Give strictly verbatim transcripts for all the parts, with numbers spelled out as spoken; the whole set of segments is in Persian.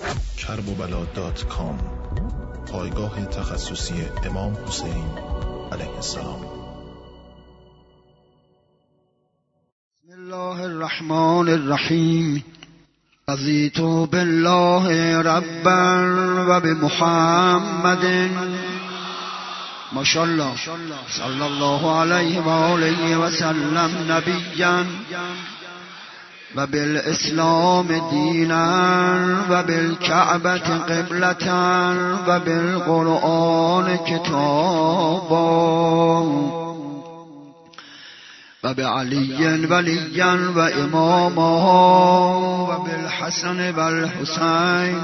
کربوبلا دات کام، پایگاه تخصصی امام حسین علیه السلام. بسم الله الرحمن الرحیم. رضیت بالله ربا و بمحمد ماشاءالله صلی الله علیه و آله و سلم نبیا و بالاسلام دینا و بالکعبة قبلة و بالقرآن کتابا و بعلی ولیا و اماما و بالحسن و الحسین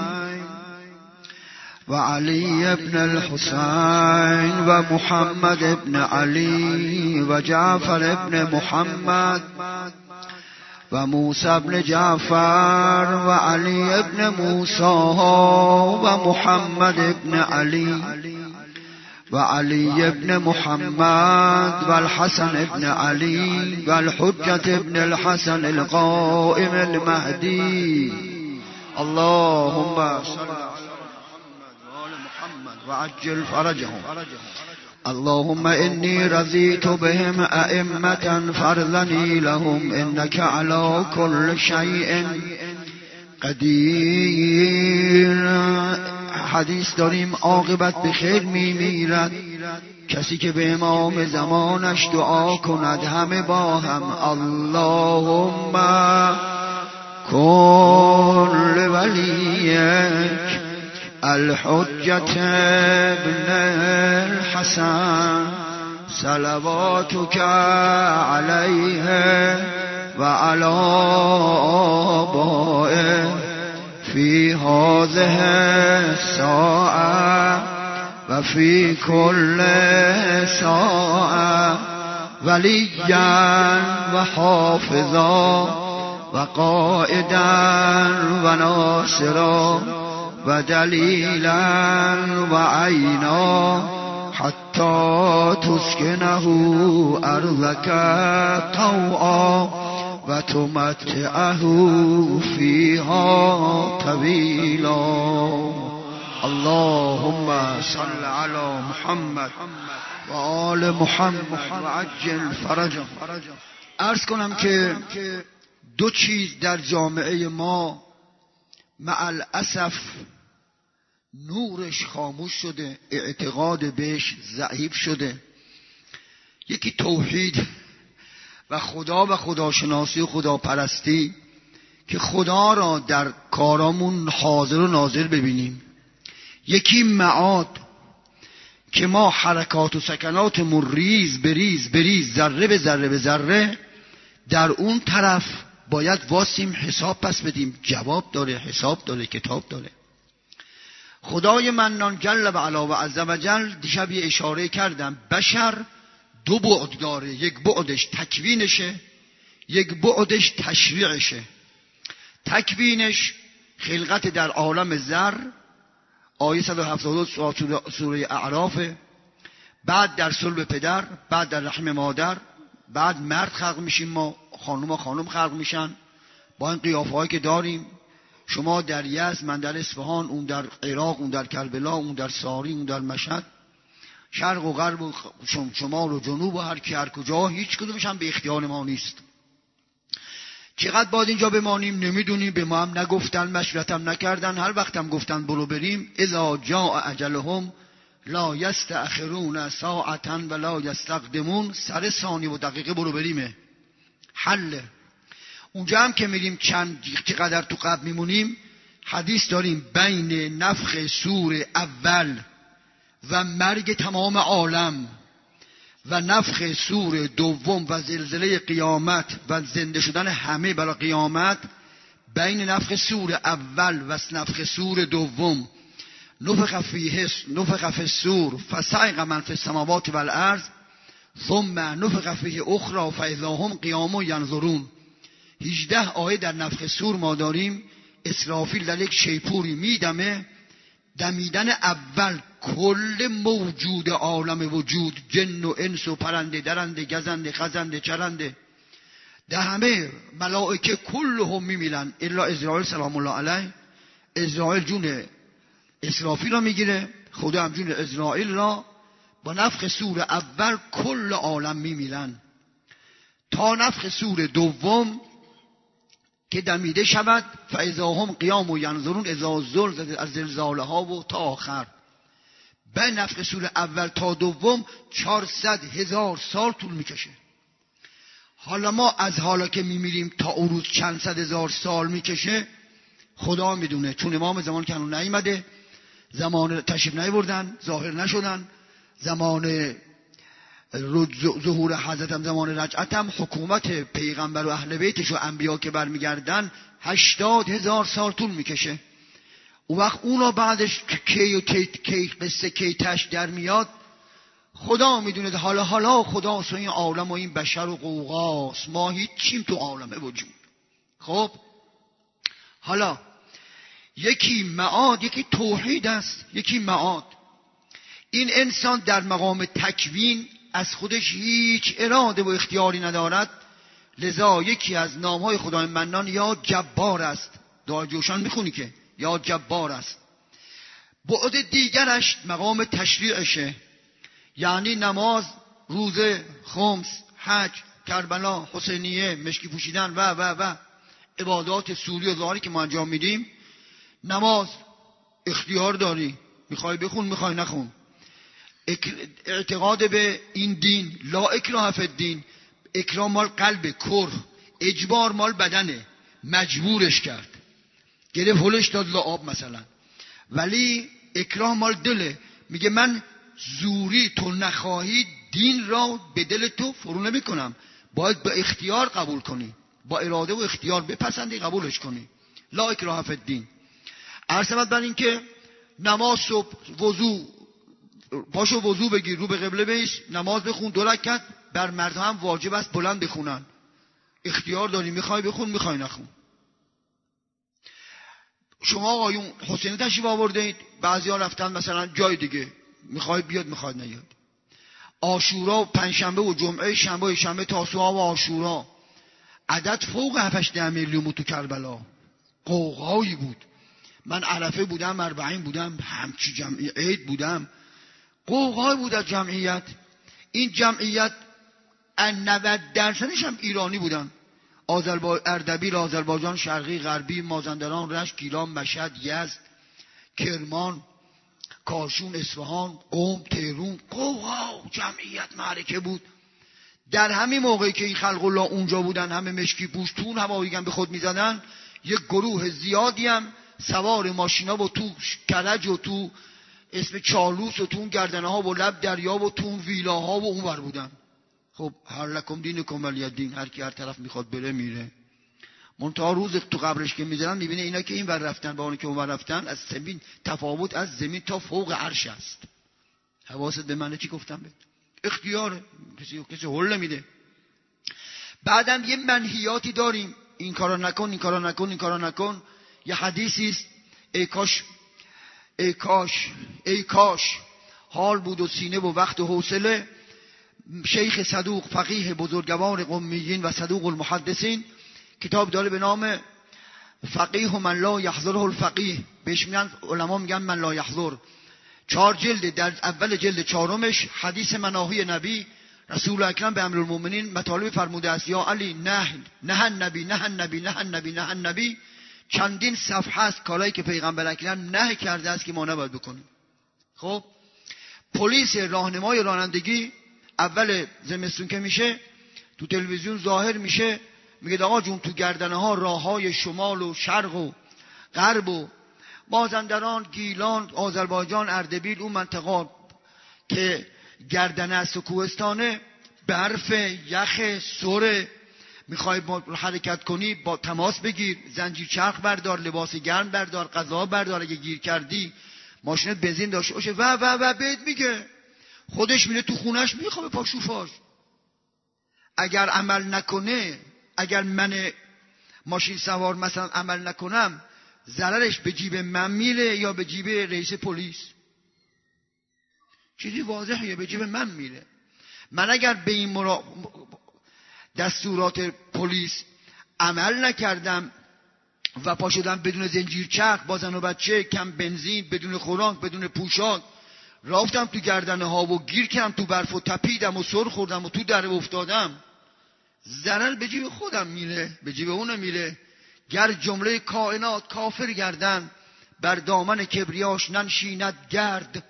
و علی ابن الحسین و محمد ابن علی و جعفر ابن محمد و موسی ابن جعفر و علی ابن موسی و محمد ابن علی و علی ابن محمد و الحسن ابن علی و الحجة ابن الحسن القائم المهدی. اللهم صل على محمد و آل محمد و عجل فرجهم. اللهم إني رضيت بهم أئمة فرضني لهم إنك على كل شيء قدیر. حدیث داریم عاقبت به خیر می میرد کسی که به امام زمانش دعا کند همه با هم. اللهم کن لولیک الحجة ابن الحسن صلواتك عليه وعلى آبائه في هذه الساعة وفي كل ساعة وليا وحافظا وقائدا وناصرا و دلیلا و عینا حتی تسکنه ارضک طوعا و تمتعه فیها طویلا. اللهم صل علی محمد و آل محمد و عجل فرجهم. عرض کنم که دو چیز در جامعه ما مع الاسف نورش خاموش شده، اعتقاد بهش ضعیف شده. یکی توحید و خدا و خداشناسی و خداپرستی که خدا را در کارامون حاضر و ناظر ببینیم. یکی معاد که ما حرکات و سکناتمون ریز بریز بریز ذره به ذره به ذره در اون طرف باید واسیم حساب پس بدیم. جواب داره، حساب داره، کتاب داره. خدای منان جل و علا و عز و جل دیشب یه اشاره کردم. بشر دو بعد داره، یک بعدش تکوینشه، یک بعدش تشریعشه. تکوینش خلقت در عالم ذر، آیه صد و هفتاد و دو سوره اعراف. بعد در صلب پدر، بعد در رحم مادر، بعد مرد خلق میشیم ما، خانم و خانم خلق میشن با این قیافه هایی که داریم. شما در یزد، من در اصفهان، اون در عراق، اون در کربلا، اون در ساری، اون در مشهد، شرق و غرب و شمال و جنوب و هر کی هر کجا، هیچ کدومش هم به اختیار ما نیست. چقدر باید اینجا بمانیم نمیدونیم. به ما هم نگفتن، مشورت هم نکردن. هر وقت هم گفتن برو بریم. اذا جاء اجلهم لا یستأخرون ساعتا و لا یستقدمون. سر ثانیه و دقیقه برو بریمه. حله. اونجا هم که میریم چند چقدر تو قبل میمونیم. حدیث داریم بین نفخ سور اول و مرگ تمام عالم و نفخ سور دوم و زلزله قیامت و زنده شدن همه برای قیامت، بین نفخ سور اول و نفخ سور دوم نفخ فیه نفخ فی الصور فصعق من فی السماوات والارض ثم نفخ فیه اخری فاذا هم قیام ینظرون. هجده آیه در نفخ سور ما داریم. اسرافیل در یک شیپوری میدمه. دمیدن اول کل موجود عالم وجود، جن و انس و پرنده درنده گزنده خزنده چرنده، در همه ملائکه کلهم میمیلن الا اسرائیل سلام الله علیه. اسرائیل جون اسرافیل را میگیره، خدا هم جون اسرائیل را. با نفخ سور اول کل عالم میمیرن تا نفخ سور دوم که دمیده شود. فاذا هم قیام و ینظرون اذا زلزلت از زلزالها و تا آخر. به نفخ سور اول تا دوم چهارصد هزار سال طول میکشه. حالا ما از حالا که میمیریم تا اون روز چند صد هزار سال میکشه خدا میدونه، چون امام زمان که هنوز نیامده، زمان تشریف نیاوردن، ظاهر نشدن. زمان ظهور حضرت هم زمان رجعت هم حکومت پیغمبر و اهل بیتش و انبیا که برمیگردن هشتاد هزار سال طول میکشه. اون وقت اونا بعدش کی و کی, کی قصه کی تش در میاد خدا میدونه. حالا حالا خدا و این عالم و این بشر و قوقاست، ما هیچیم تو عالم وجود. خب حالا یکی معاد، یکی توحید است، یکی معاد. این انسان در مقام تکوین از خودش هیچ اراده و اختیاری ندارد، لذا یکی از نامهای خدای منان یا جبار است. دعای جوشان میخونی که یا جبار است. بعد دیگرش مقام تشریعشه، یعنی نماز، روزه، خمس، حج، کربلا، حسینیه، مشکی پوشیدن و و و عبادات سوری و ظاهری که ما انجام میدیم. نماز اختیار داری، میخوای بخون میخوای نخون. اعتقاد به این دین، لا اکراه فی الدین، اکراه مال قلب، کره، اجبار مال بدنه، مجبورش کرد، گرفت هلش داد لعاب مثلا. ولی اکراه مال دله، میگه من زوری تو نخواهی دین را به دل تو فرو نمی کنم، باید به اختیار قبول کنی، با اراده و اختیار بپسندی قبولش کنی. لا اکراه فی الدین. عرض بر این که نماز صبح وضو، پاشو وضو بگیر، رو به قبله بیش، نماز بخون دو رکعت. بر مرد هم واجب است بلند بخونن، اختیار داری، میخوای بخون میخوای نخون. شما آقایون حسین تشریف آوردید، بعضیا رفتن مثلا جای دیگه، میخوای بیاد میخواد نیاد. عاشورا و پنجشنبه و جمعه، شنبه و شنبه، تاسوعا و عاشورا، عدد فوق هفت هشت میلیون بود تو کربلا، قوقایی بود. من عرفه بودم، اربعین بودم، همچی جمعی عید بودم، قوقای بود از جمعیت. این جمعیت نود درصدش هم ایرانی بودن. آذربایجان، اردبیل، آذربایجان شرقی، غربی، مازندران، رشت، گیلان، مشهد، یزد، کرمان، کاشون، اصفهان، قم، تهران، قوقا جمعیت معرکه بود. در همین موقعی که این خلق الله اونجا بودن، همه مشکی پوش تون هواییگن به خود میزدن، یک گروه زیادی هم سوار ماشینا و تو کرج و تو اسم چالوس و تو گردنه ها و لب دریا و تو ویلاها و اونور بودن. خب هر لکم دینکم ولی دین، هر کی هر طرف میخواد بره میره. منتها روز تو قبرش که میذارن میبینه اینا که این ور رفتن با اون که اون ور رفتن، از زمین تفاوت از زمین تا فوق عرش است. حواست به من چی گفتم؟ به اختیاره، کسی کسی هول نمیده. بعدم یه منهیاتی داریم، این کارا نکن، این کارا نکن، این کارا نکن. یه حدیثی است، ای کاش ای کاش ای کاش حال بود و سینه و وقت و حوصله شیخ صدوق فقیه بزرگوار قمیین و صدوق المحدثین کتاب داره به نام فقیه من لا یحضره الفقیه، بهش میگن علما میگن من لا یحضر. چهار جلد، در اول جلد چهارمش حدیث مناهی نبی رسول اکرم به امیرالمومنین مطالب فرموده است، یا علی نه نه النبی نه النبی نه النبی نه النبی. چندین صفحه است کارهایی که پیغمبر اکرم نه کرده است که ما نباید بکنیم. خب پلیس راهنمای رانندگی اول زمستون که میشه تو تلویزیون ظاهر میشه، میگه آقا جون تو گردنه ها راههای شمال و شرق و غرب و مازندران، گیلان، آذربایجان، اردبیل، اون منطقه که گردنه است و کوهستانه، برف، یخ، سره، میخوای حرکت کنی با تماس بگیر، زنجیر چرخ بردار، لباس گرم بردار، غذا بردار، اگه گیر کردی ماشینت بنزین داشته باشه و و و بهت میگه. خودش میره تو خونش میخوابه پا شوفاش. اگر عمل نکنه، اگر من ماشین سوار مثلا عمل نکنم، ضررش به جیب من میره یا به جیب رئیس پلیس؟ چیزی واضحه، به جیب من میره. من اگر به این مرا... دستورات پلیس عمل نکردم، و پا شدم بدون زنجیر چرخ، با زن و بچه، کم بنزین، بدون خوراک، بدون پوشاک، رفتم تو گردنه ها و گیر کردم تو برف و تپیدم و سر خوردم و تو دره افتادم. ضرر به جیب خودم میره، به جیب اون میره. گر جمله کائنات کافر گردن، بر دامن کبریاش ننشیند گرد.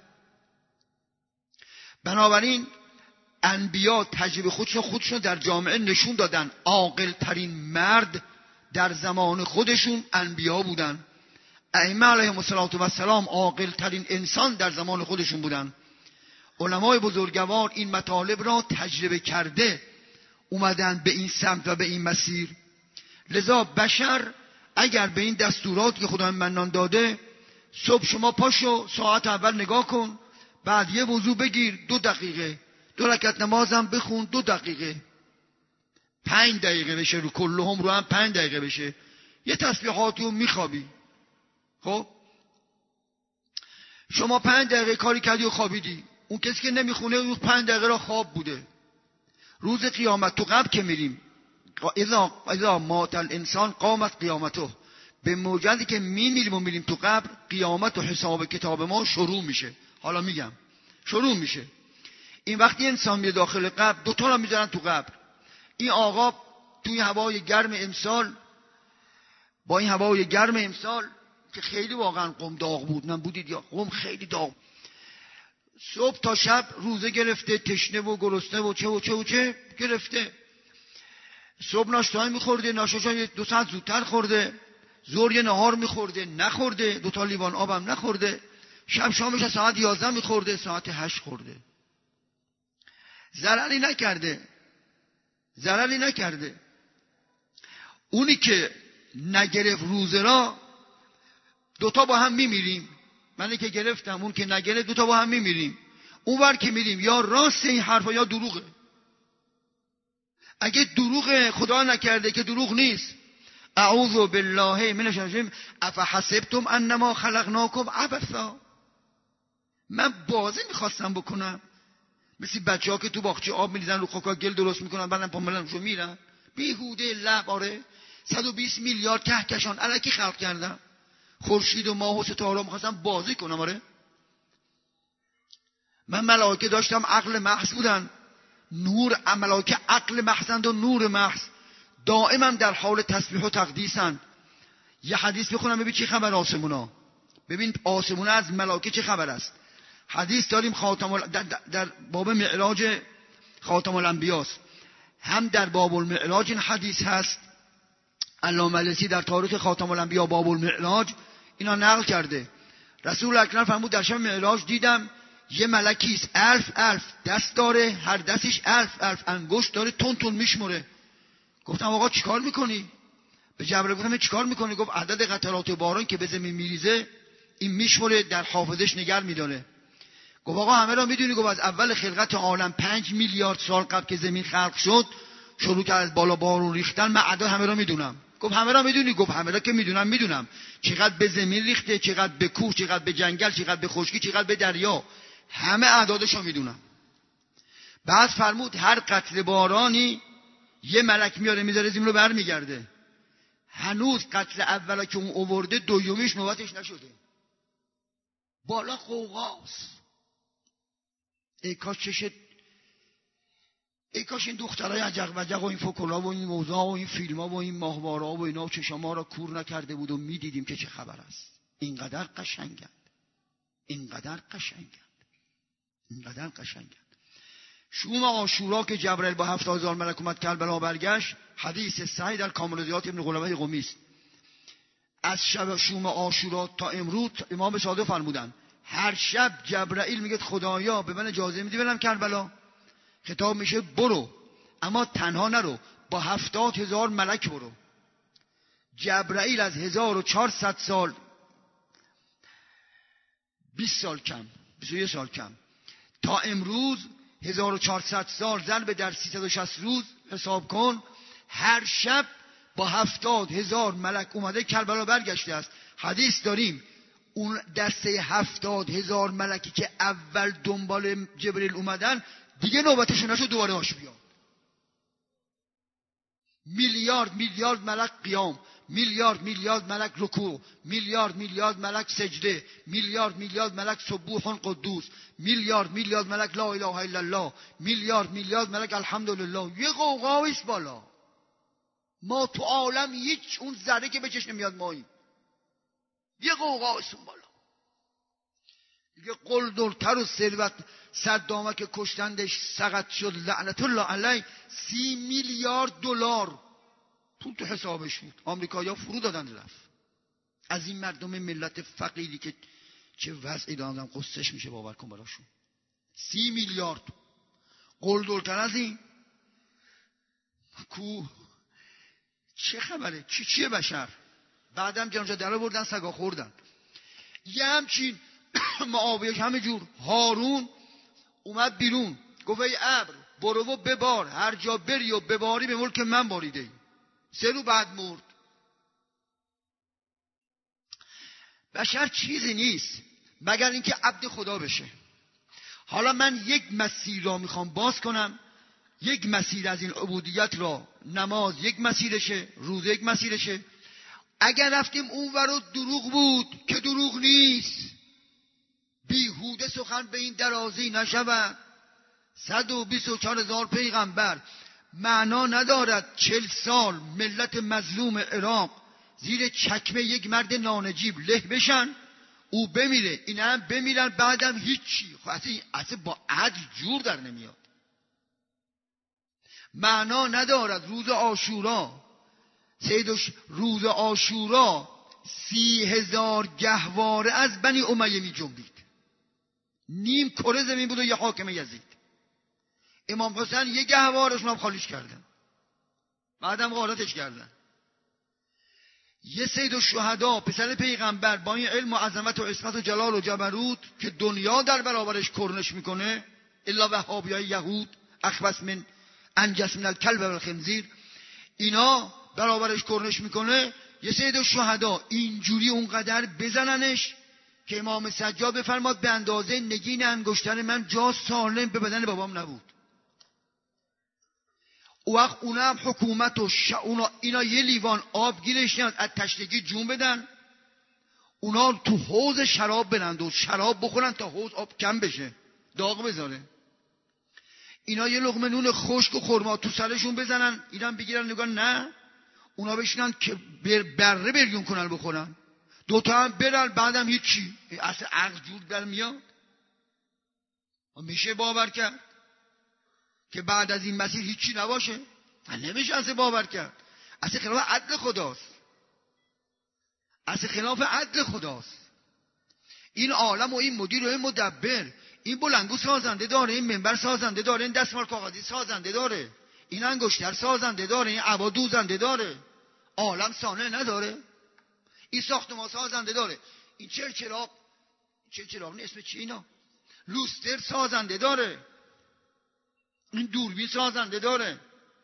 بنابراین انبیا تجربه خودشون خودشون در جامعه نشون دادن. عاقل ترین مرد در زمان خودشون انبیا بودن. ائمه علیهم السلام عاقل ترین انسان در زمان خودشون بودن. علمای بزرگوار این مطالب را تجربه کرده اومدن به این سمت و به این مسیر. لذا بشر اگر به این دستورات که خدا منان داده، صبح شما پاشو ساعت اول نگاه کن، بعد یه وضو بگیر دو دقیقه، دو رکعت نمازم بخون دو دقیقه، پنج دقیقه بشه، رو کلهم رو هم پنج دقیقه بشه، یه تسبیحاتی رو میخوابی. خب شما پنج دقیقه کاری کردی و خوابیدی. اون کسی که نمیخونه اون پنج دقیقه را خواب بوده. روز قیامت تو قبر که میریم، اذا اذا مات الانسان قامت قیامته، به موجودی که میمیریم و میریم تو قبر، قیامت و حساب کتاب ما شروع میشه. حالا میگم شروع میشه. این وقتی انسان میره داخل قبر، دو تا را میذارن تو قبر. این آقا توی هوای گرم امسال، با این هوای گرم امسال که خیلی واقعا قم داغ بود، نه بودید یا قم خیلی داغ، صبح تا شب روزه گرفته، تشنه و گرسنه و چه و چه و چه گرفته. صبح ناشته‌ای میخورده، ناشته‌اش دو ساعت زودتر خورده، ظهر یه نهار میخورده نخورده، دو تا لیوان آبم نخورده، شب شامش ساعت یازده میخورده، ساعت هشت خورده. ضرری نکرده، ضرری نکرده. اونی که نگرفت روزه را، دوتا با هم میمیریم. منی که گرفتم، اون که نگرفت، دوتا با هم میمیریم. اون ور که میریم یا راست این حرفا یا دروغه. اگه دروغه، خدا نکرده که دروغ نیست. اعوذ بالله من الشیطان افحسبتم انما خلقناکم عبثا. من بازی میخواستم بکنم، مثل بچه ها که تو باغچه آب میریزن رو خاکا گل درست میکنن، بعدم پاملنشو میرن بیهوده لب. آره صد و بیست میلیارد کهکشان الکی خلق کردم، خورشید و ماه و ستاره میخواستم بازی کنم. آره من ملائکه داشتم عقل محض بودن، نور. ملائکه عقل محضند و نور محض، دائما در حال تسبیح و تقدیسند. یه حدیث بخونم ببین چی خبر آسمونا، ببین آسمونا از ملائکه چه خبر است. حدیث داریم خاتم ال... در, در باب معراج خاتم الانبیاست، هم در باب المعراج این حدیث هست. علامه مجلسی در تاریخ خاتم الانبیا باب المعراج اینا نقل کرده. رسول اکرم فرمود در شب معراج دیدم یه ملکیست، الف الف دست داره، هر دستش الف الف انگشت داره، تون تون میشموره. گفتم آقا چیکار میکنی؟ به جبرئیل گفتم چیکار میکنی؟ گفت عدد قطرات باران که به زمین میریزه این میشموره، در حافظش نگر میداره. گفت آقا همه را میدونی؟ گفت از اول خلقت عالم پنج میلیارد سال قبل که زمین خلق شد شروع کرد از بالا بارون ریختن، من عدد همه را میدونم. گفت همه را میدونی؟ گفت همه را که میدونم میدونم چقدر به زمین ریخته، چقدر به کوه، چقدر به جنگل، چقدر به خشکی، چقدر به دریا، همه اعدادش رو میدونم. بعد فرمود هر قطره بارانی یه ملک میاره میذاره زمین رو برمیگرده. هنوز قطره اولا که اون آورده دومیش نوبتش نشده، بالا قوقاست. ای کاش چشت، ای کاش این دخترای عجق وجق و این فکلا و این موضوع و این فیلم‌ها و این ماهواره‌ها و اینا چشما را کور نکرده بود و میدیدیم که چه خبر است. اینقدر قشنگند، اینقدر قشنگند، اینقدر قشنگند. شوم عاشورا که جبرئیل با هفتاد هزار ملک اومد کربلا برگشت، حدیث صحیح در کامل ابن قلبه قمی است. از شب شوم عاشورا تا امروز امام صادق فرمودن هر شب جبرئیل میگه خدایا به من اجازه میدی برم کربلا؟ خطاب میشه برو، اما تنها نرو، با هفتاد هزار ملک برو. جبرئیل از هزار و چهارصد سال، بیست سال کم، بیست و یک سال کم، تا امروز هزار و چهارصد سال ضرب در سیصد و شصت روز حساب کن، هر شب با هفتاد هزار ملک اومده کربلا برگشته است. حدیث داریم اون دسته هفتاد هزار ملکی که اول دنبال جبرئیل اومدن دیگه نوبتشون نشد دوباره هاش بیاد. میلیارد میلیارد ملک قیام، میلیارد میلیارد ملک رکوع، میلیارد میلیارد ملک سجده، میلیارد میلیارد ملک سبوح قدوس، میلیارد میلیارد ملک لا اله الا الله، میلیارد میلیارد ملک الحمدلله. یه قوقاییست بالا. ما تو عالم هیچ اون ذره که به چشم نمیاد ماییم. یه قوقاییست اون بالا. دیگه قلدرتر و ثروت صدامه که کشتندش سقط شد لعنت الله علیه. سی میلیارد دلار پول تو حسابش بود. آمریکایی‌ها فرو دادن رفت. از این مردم ملت فقیری که چه وضعی دارن قصهش میشه باور کن براشون. سی میلیارد قلدرتر از این کو چه خبره؟ چی چیه بشر؟ بعدم جانجا در آوردن سگا خوردن. یه همچین معاویه همه جور. هارون اومد بیرون گفت ای ابر برو و ببار، هر جا بری و بباری به ملک من باریده. سه رو بعد مرد. بشر چیزی نیست مگر اینکه عبد خدا بشه. حالا من یک مسیر را میخوام باز کنم. یک مسیر از این عبودیت را، نماز یک مسیرشه، روزه یک مسیرشه. اگر رفتیم اون ور دروغ بود که دروغ نیست. بیهوده سخن به این درازی نشود. صد و بیست و چهار هزار پیغمبر معنا ندارد. چل سال ملت مظلوم عراق زیر چکمه یک مرد نانجیب له بشن، او بمیره، این هم بمیرن، بعدم هیچی. خب اصلا, اصلا با عدل جور در نمیاد. معنا ندارد. روز عاشورا سیدش روز عاشورا سی هزار گهواره از بنی امیه می جنبید. نیم کره زمین بود و یه حاکم یزید. امام حسین یه گهوارشون هم خالیش کردن، بعدم غارتش کردن. یه سید الشهدا پسر پیغمبر با این علم و عظمت و عصمت و جلال و جبروت که دنیا در برابرش کرنش میکنه، الا وهابیای یهود اخبث من انجس من الکلب و الخنزیر، اینا برابرش کرنش میکنه. یه سید الشهدا اینجوری اونقدر بزننش که امام سجاد بفرماد به اندازه نگین انگشتر من جا سالم به بدن بابام نبود. او وقت اونا هم حکومت و ش... اونا... اینا یه لیوان آب گیرش نیاد از تشنگی جون بدن، اونا تو حوض شراب برند و شراب بخورن تا حوض آب کم بشه، داغ بذاره. اینا یه لقمه نون خشک و خرما تو سرشون بزنن، اینا هم بگیرن نگاه نه، اونا بشینن که بر... بره بریون کنن بخورن، دوتا هم برن، بعدم هیچی. اصلا عقل جور در میاد؟ میشه باور کرد که بعد از این مسیر هیچی نباشه؟ نمیشه اصلا باور کرد. اصلا خلاف عدل خداست. اصلا خلاف عدل خداست. این عالم و این مدیر و این مدبر، این بلنگو سازنده داره، این منبر سازنده داره، این دستمال کاغذی سازنده داره، این انگشتر سازنده داره، این عبا دوزنده داره. عالم صانع نداره؟ این ساختمان سازنده داره، این چرچراغ چرچراغ اسم چی اینا؟ لوستر سازنده داره، این دوربین سازنده داره،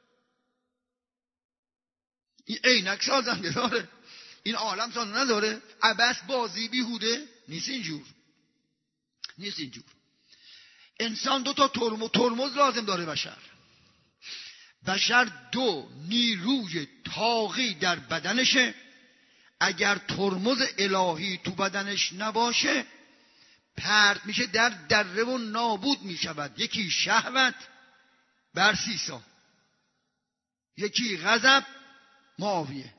این عینک سازنده داره. این عالم سازنده نداره؟ عبث بازی بیهوده نیست. اینجور نیست. اینجور انسان دو تا ترمز, ترمز لازم داره. بشر بشر دو نیروی طاقی در بدنشه. اگر ترمز الهی تو بدنش نباشه پرت میشه در دره و نابود میشود. یکی شهوت بر سیسا، یکی غضب معاویه.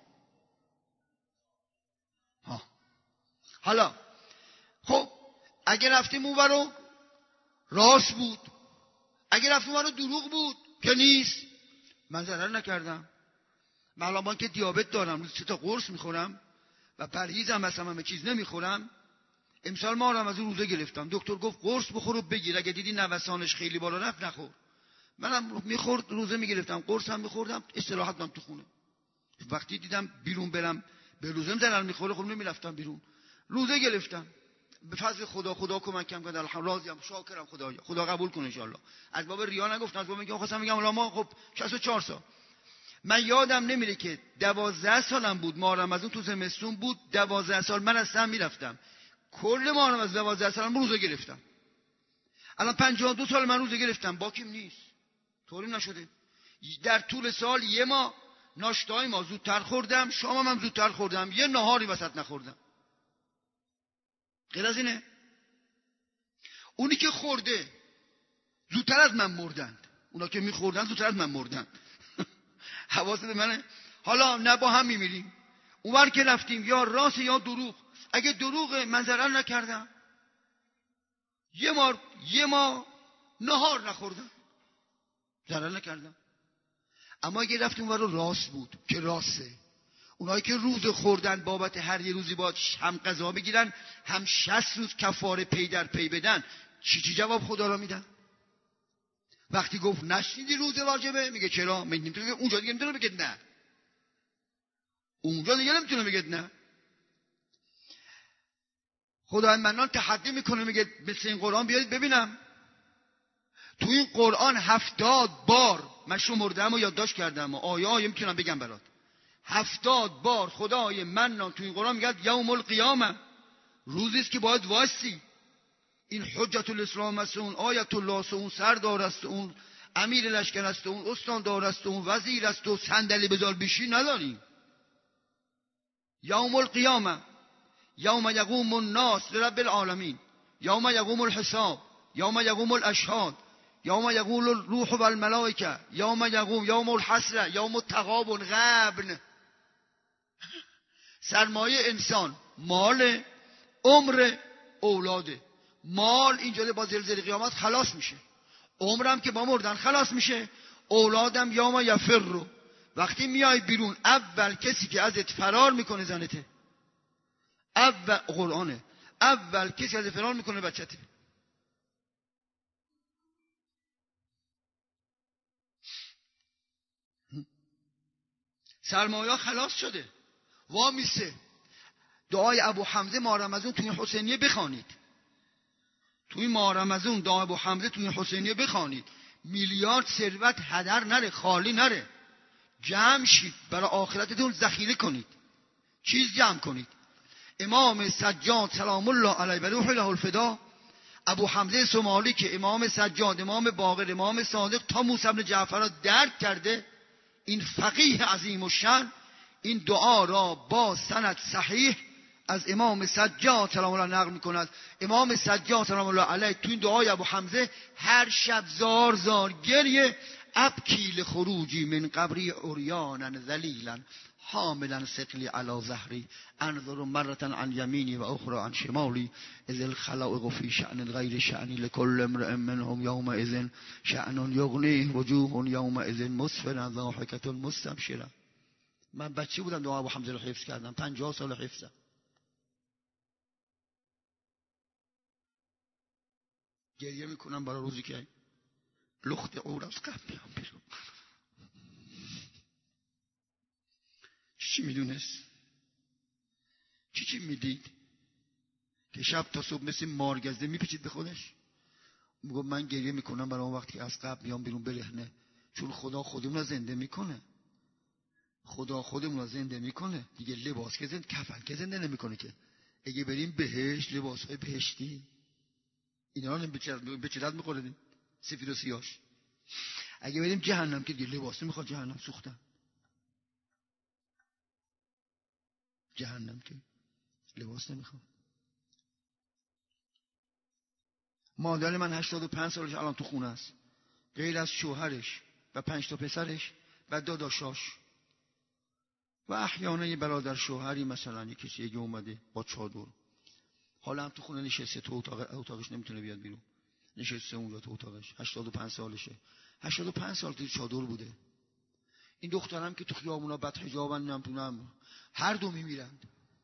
ها حالا خب اگر رفتیم اون ورو راست بود، اگر رفتیم اون ورو دروغ بود که نیست. من ضرر نکردم. من الان که دیابت دارم، روز سه تا قرص میخورم و پرهیزم، مثلا همه چیز نمیخورم. امسال ما هم از اون روزه گرفتم. دکتر گفت قرص بخور و بگیر، اگه دیدی نوسانش خیلی بالا رفت نخور. منم میخورد روزه میگرفتم، قرص هم میخوردم، استراحت دادم تو خونه. وقتی دیدم بیرون برم به روزم ضرر میخوره، خب نمیرفتم بیرون. روزه گرفتم به فضل خدا. خدا کمکم کرد، الحمدلله، راضیم، شاکرم. خدا خدا قبول کنه ان شاء الله. از باب ریا نگفتم، از باب میگم خواستم میگم الان خب شصت و چهار سال. من یادم نمیره که دوازده سالم بود، ماه رمضان تو زمستون بود، دوازده سال من اصلا میرفتم کل ماه رمضان، دوازده سالم روزه گرفتم. الان پنجاه و دو سال من روزه گرفتم، باکیم نیست، طوری نشده. در طول سال یه ماه ناشتای ما زودتر خوردم، شامم هم زودتر خوردم، یه نهاری وسط نخوردم. غیر از اینه؟ اونی که خورده زودتر از من مردند، اونا که میخوردن زودتر از من مردند. حواست منه. حالا نه با هم میمیریم، اونور که رفتیم یا راست یا دروغ. اگه دروغ من ضرر نکردم، یه ما یه ما نهار نخوردم، ضرر نکردم. اما اگه رفتیم اونور راست بود که راسته، اونایی که روز خوردن بابت هر یه روزی باید هم قضا بگیرن هم شصت روز کفاره پی در پی بدن، چی چی جواب خدا را میدن؟ وقتی گفت نشنیدی روز واجبه، میگه چرا؟ من نمیتونه، اونجا دیگه نمیتونه بگه نه، اونجا دیگه نمیتونه بگه نه. خدای منان تحدی میکنه، میگه مثل این قرآن بیارید ببینم. تو این قرآن هفتاد بار من شمردم و یادداشت کردم و آیه آیه میتونم بگم برات. هفتاد بار خدای منان تو این قرآن میگه یوم القیامه، روزی است که باید واسی. این حجت الاسلام است، اون آیت الله است، اون سردار است، اون امیر لشکر است، اون استاندار است، اون وزیر است و صندلی بذار بیشی نداریم. یوم القیامه یوم یقوم الناس لرب العالمین، یوم یقوم الحساب، یوم یقوم الاشهاد، یوم یقول الروح والملائکه، یوم یقوم یوم الحسره، یوم التغابن، غبن. سرمایه انسان مال، عمر، اولاده. مال اینجا با زلزله قیامت خلاص میشه، عمرم که با مردن خلاص میشه، اولادم یوم یفر رو وقتی میای بیرون اول کسی که ازت فرار میکنه زنته. اول قرآنه، اول کسی ازت فرار میکنه بچته. سرمایه خلاص شده، وامیسه. دعای ابو حمزه ماه رمضان توی حسینیه بخوانید، توی ماه رمضان دعای ابو حمزه توی حسینیه بخوانید. میلیارد ثروت هدر نره، خالی نره، جمع شید، برای آخرتتون ذخیره کنید، چیز جمع کنید. امام سجاد سلام الله علیه و روح له الفدا، ابو حمزه سومالی که امام سجاد، امام باقر، امام صادق تا موسی بن جعفر را درک کرده، این فقیه عظیم الشأن این دعا را با سند صحیح از امام سجاد سلام الله نقل میکند. امام سجاد سلام الله علیه تو این دعای ابو حمزه هر شب زار زار گریه، ابکی لخروجی من قبری عریانا ذلیلا حاملا ثقلی علی ظهری انظر مرة عن یمینی و اخرى عن شمالی اذ الخلائق فی شأن غیر شأنی لكل امرئ منهم یومئذ شأن یغنیه وجوه یومئذ مسفرة ضاحکة مستبشرة. من بچه بودم دعا ابو حمزه رو حفظ کردم، پنجاه سال حفظم. گریه میکنم برای روزی که لخت عور از قبل بیام بیرون. چی میدونست؟ چی چی میدید؟ که شب تا صبح مثل مارگزده میپیچید به خودش. میگم من گریه میکنم برای اون وقتی که از قبل بیام بیرون برهنه، چون خدا خودمون رو زنده میکنه. خدا خودمون رو زنده میکنه دیگه. لباس که زنده، کفن که زنده نمیکنه که. اگه بریم بهشت، لباس های بهشتی اینا رو به چرت میخوردیم، سفید و سیاش. اگه بریم جهنم که دیگه لباس نمیخواد، جهنم سوختن. جهنم که لباس نمیخواد. مادر من هشتاد و پنج سالش الان تو خونه است، غیر از شوهرش و پنج تا پسرش و داداشاش و احیانا یه برادر شوهری، مثلا یه کسی یه اومده با چادر، حالا هم تو خونه نشسته، تو اتاق اتاقش نمیتونه بیاد بیرون، نشسته اونجا تو اتاقش. هشتاد و پنج سالشه، هشتاد و پنج سال تو چادر بوده. این دخترم که تو خیابونا بد حجابن، نمیدونم، هر دو میمیرند.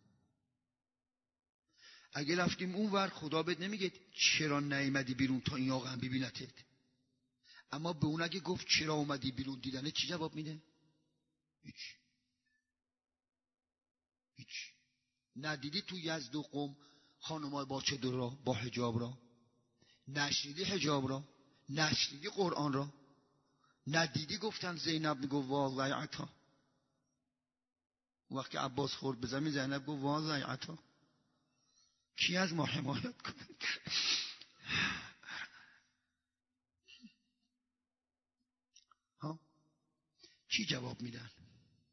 اگه رفتیم اونور خدا بهت نمیگه چرا نیامدی بیرون تا این آقا هم ببینتت، اما به اون اگه گفت چرا اومدی بیرون دیدنه، چی جواب میده؟ هیچ. هیچ. ندیدی تو یزد و قم خانمای با چادر را، با حجاب را؟ نشنیدی حجاب را؟ نشنیدی قرآن را؟ ندیدی گفتن زینب میگو واضعتا، وقتی عباس خورد به زمین زینب گفت واضعتا. کی از ما حمایت کنه؟ ها؟ چی جواب میدن؟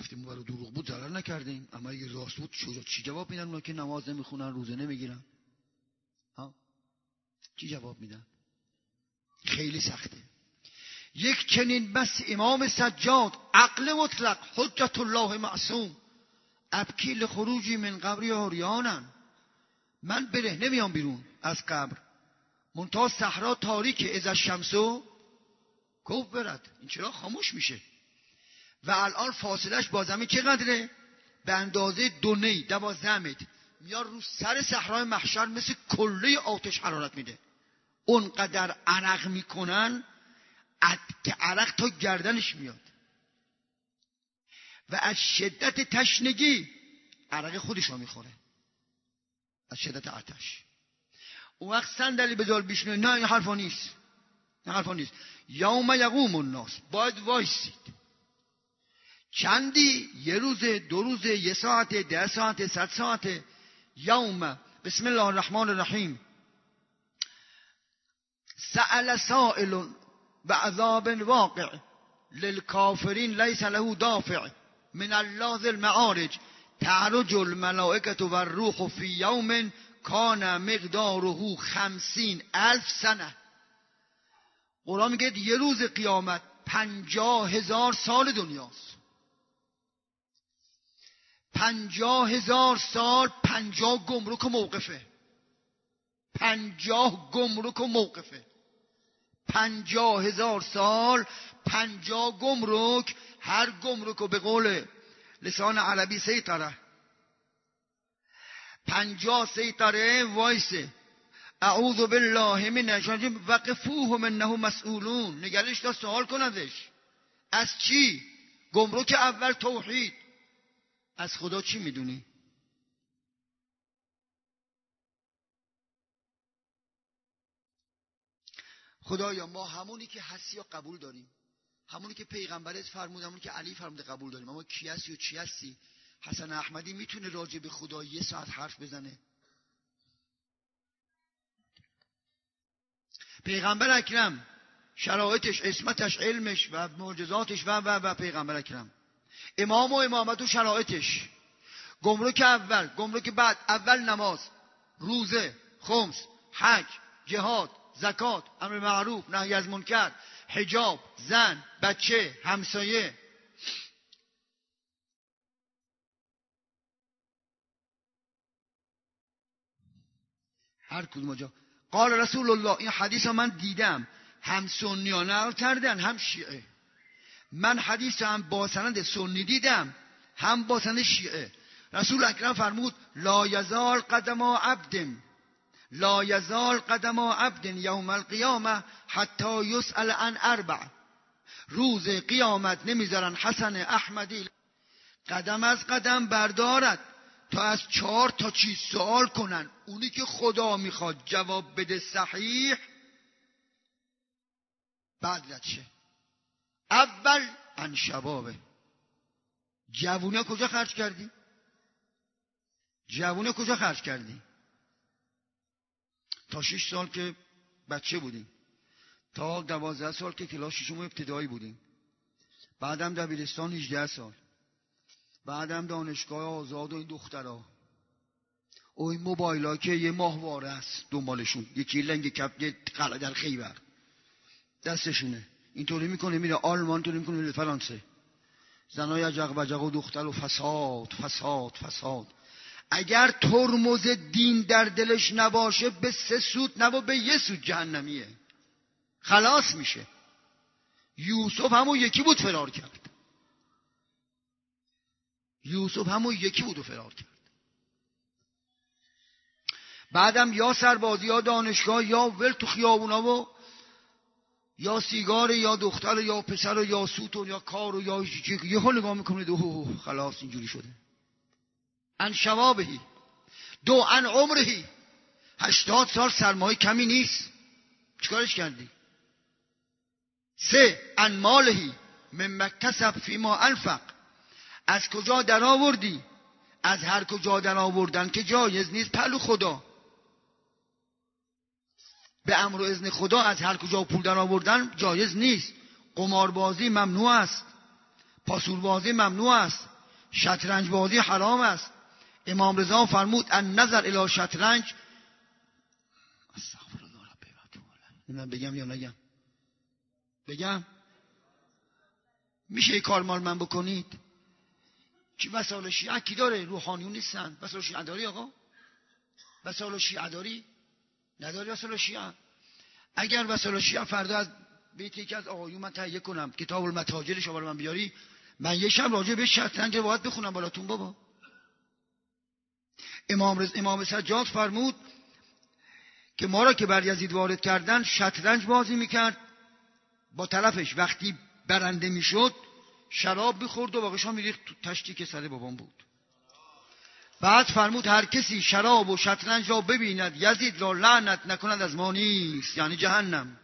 گفتیم ما رو دروغ بود ضرر نکردیم، اما اگه راست بود چی جواب میدن اونا که نماز نمیخونن، روزه نمیگیرن؟ ها چی جواب میدن؟ خیلی سخته. یک چنین بس امام سجاد عقل مطلق حجت الله معصوم ابکی لخروجی من قبری عریانن. من برهنه میام بیرون از قبر، منتها صحرا تاریکه، از الشمسو کوف برد، این چرا خاموش میشه؟ و الان فاصلش با زمین چقدره؟ به اندازه دو نی دوازده متر. میاد رو سر صحرای محشر مثل کله آتش حرارت میده، اونقدر عرق میکنن که عرق تا گردنش میاد و از شدت تشنگی عرق خودش رو میخوره، از شدت آتش. اون وقت صندلی بذار بیشنه، نه این حرفا نیست، این حرفا نیست. یوم یقوم الناس، باید وایسید چندی، یه روزه، دو روزه، یه ساعته، ده ساعته، صد ساعته. یوم بسم الله الرحمن الرحیم سأل سائل بعذاب واقع للكافرین لیس له دافع من الله ذی المعارج تعرج الملائکة و الروح فی یوم کان مقداره خمسین الف سنه. قرآن میگه یه روز قیامت پنجاه هزار سال دنیاست. پنجاه هزار سال، پنجاه گمرک و موقفه، پنجاه گمرک و موقفه، پنجاه هزار سال، پنجاه گمرک. هر گمرک رو به قول لسان عربی سیطره، پنجاه سیطره وایسه. اعوذ بالله من الشیطان وقفوهم انهم مسئولون، نگرش تا سوال کنندش. از چی؟ گمرک اول توحید. از خدا چی میدونی؟ خدایا ما همونی که هستی یا قبول داریم، همونی که پیغمبرت فرمود، همونی که علی فرموده قبول داریم. اما کی هستی و چی هستی؟ حسن احمدی میتونه راجع به خدا یه ساعت حرف بزنه؟ پیغمبر اکرم شرایطش، عصمتش، علمش و معجزاتش و و و پیغمبر اکرم، امام و امامت و شرایطش، گمرک اول، گمرک بعد، اول نماز، روزه، خمس، حج، جهاد، زکات، امر معروف، نهی از منکر، حجاب، زن، بچه، همسایه. هر کدوم جا قال رسول الله. این حدیث من دیدم، هم سنی ها نقل کردن هم شیعه. من حدیث هم با سند سنی دیدم هم با سند شیعه. رسول اکرم فرمود لا یزال قدم عبد لا یزال قدم عبد یوم القیامه حتی یسأل عن اربع. روز قیامت نمیذارن حسن احمدی قدم از قدم بردارد تا از چهار تا چیز سوال کنن. اونی که خدا میخواد جواب بده صحیح، بعد چه؟ اول عن شبابه، جوونه کجا خرج کردی؟ جوونه کجا خرج کردی؟ تا شش سال که بچه بودیم، تا دوازده سال که کلاس ششم ابتدایی بودیم، بعدم دبیرستان هجده سال، بعدم دانشگاه آزاد و این دخترها و این موبایل ها که یه ماهواره است دنبالشون، یکی لنگ کپ، یه قلعه در خیبر دستشونه، اینطوری میکنه میره آلمان، اینطوری میکنه میره فرانسه، زنای عجق بجق و دختر و فساد فساد فساد. اگر ترمز دین در دلش نباشه به سه سود نه به یه سود جهنمیه، خلاص میشه. یوسف همون یکی بود فرار کرد، یوسف همون یکی بود و فرار کرد. بعدم یا سربازی یا دانشگاه یا ول تو خیابونا و یا سیگار یا دختر یا پسر یا سوتون یا کار و یا یه ها نگاه میکنید اوه خلاص اینجوری شده. ان شبابهی دو ان عمرهی، هشتاد سال سرمایه کمی نیست، چیکارش کردی؟ سه ان مالهی من مکتسب فیما انفق، از کجا در آوردی؟ از هر کجا در آوردن که جایز نیست پهلو خدا، به امر و اذن خدا از هر کجا پول در آوردن جایز نیست. قماربازی ممنوع است، پاسوربازی ممنوع است، شطرنج بازی حرام است. امام رضا فرمود ان نظر الی شطرنج، استغفر الله ربی و اتوب الیه. من بگم یا نگم؟ بگم؟ میشه کار مال من بکنید؟ که وسایل شیعه کی داره؟ روحانیون نیستن. وسایل شیعه داری آقا؟ وسایل شیعه داری؟ نداری وسایل شیعه؟ اگر وسایل شیعه فردا از بیت یکی از آقایون من تهیه کنم کتاب المتاجرش برای من بیاری، من یه شب راجع به شطرنج روایت بخونم بالاتون بابا. امام رز... امام سجاد فرمود که ما را که بر یزید وارد کردن شطرنج بازی میکرد با طرفش، وقتی برنده میشد شراب میخورد و باقیش ها میریخت تو تشتی که سر بابام بود. بعد فرمود هر کسی شراب و شطرنج را ببیند یزید را لعنت نکند از ما نیست، یعنی جهنم.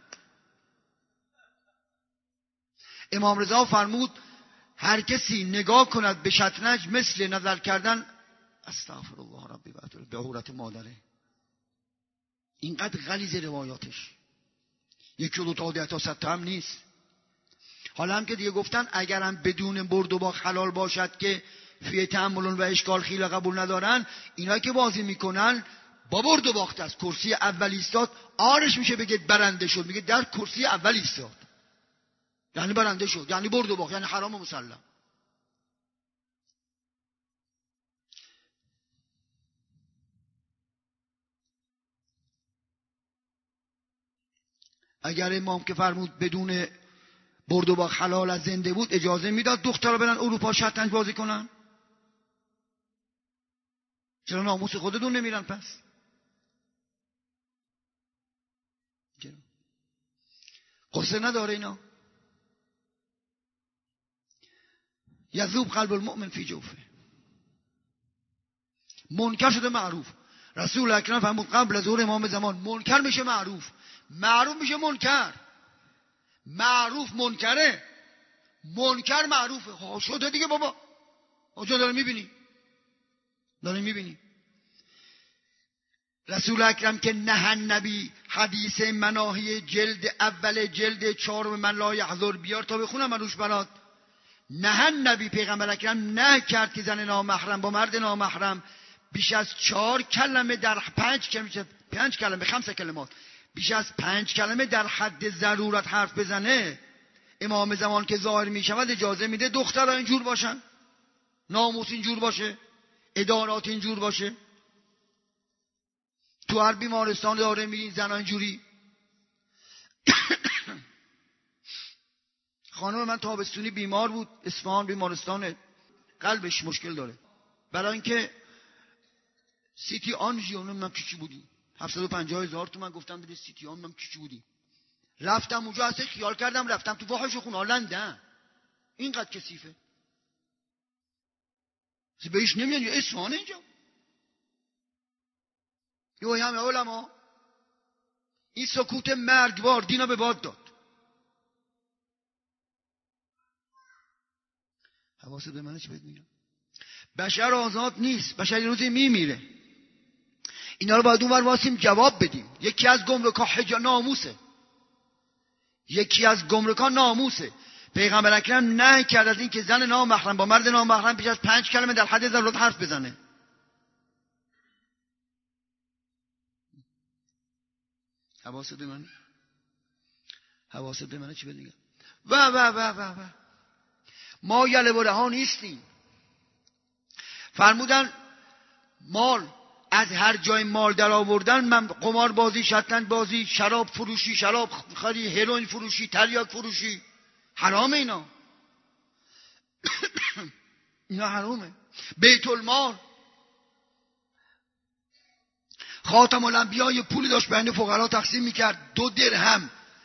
امام رضا فرمود هر کسی نگاه کند به شطرنج مثل نظر کردن، استغفر الله ربی و اتوب، به عورت مادره. اینقدر غلیظ روایاتش، یکی دو تا ده تا صد تا هم نیست. حالا هم که دیگه گفتن اگرم بدون برد و باخت حلال باشد که فی تأمل و اشکال خیلی قبول ندارن، اینا که بازی میکنن با برد و باخت است. کرسی اول ایستاد آرش میشه بگه برنده شد، میگه در کرسی اول ایستاد یعنی برنده شد، یعنی برد و باخت، یعنی حرام و مسلم. اگر امام که فرمود بدون برد و باخت حلال از زنده بود، اجازه میداد دخترها برن اروپا شطرنج بازی کنن؟ چرا ناموس خودتون نمیرن پس؟ قصه نداره اینا؟ یذوب قلب المؤمن فی جوفه. منکر شده معروف. رسول اکرم فرمود قبل از ظهور امام زمان منکر میشه معروف، معروف میشه منکر. معروف منکره، منکر معروفه. ها شده دیگه بابا، آجا داره میبینی، داره میبینی. رسول اکرم که نه نبی حدیث مناهی جلد اول جلد چهارم من لا یحضر بیار تا بخونم من روش برات. نه نبی پیغمبر اکرم نه کرد که زن نامحرم با مرد نامحرم بیش از چهار کلمه در پنج کلمه پنج کلمه خمس کلمات بیش از پنج کلمه در حد ضرورت حرف بزنه. امام زمان که ظاهر می شود اجازه میده دخترها اینجور باشن، ناموس اینجور باشه، ادارات اینجور باشه. تو هر بیمارستان داره میرین زنها اینجوری. خانم من تابستونی بیمار بود، اصفهان بیمارستانه، قلبش مشکل داره. برای اینکه سیتی آنژیو من چی بودی هفتصد و پنجاه هزار تومن گفتم بده سیتی آن، من چی بودی. رفتم اونجا ازش خیال کردم، رفتم تو فاحش خونه لندن، اینقدر کثیفه بهش نمیاد. اصفهان اینجا یه همه علما این سکوت مرگبار دینا به باد داد. حواست به منه چی بهت میگم؟ بشر آزاد نیست، بشر یه روزی میمیره. اینا رو باید اونور واسیم جواب بدیم. یکی از گمرکا حجا ناموسه، یکی از گمرکا ناموسه. پیغمبر اکرم نه کرد از این که زن نامحرم با مرد نامحرم بیش از پنج کلمه در حد ضرورت حرف بزنه. حواست به منه؟ حواست به منه چی بهت میگم؟ و و و و و ما یله بره ها نیستیم. فرمودن مال از هر جای مال در آوردن، من قمار بازی، شطرنج بازی، شراب فروشی، شراب خری، هروئین فروشی، تریاک فروشی، حرامه اینا. اینا حرامه. بیت المال، خاتم الانبیا یه پولی داشت بین فقرا تقسیم میکرد، دو درهم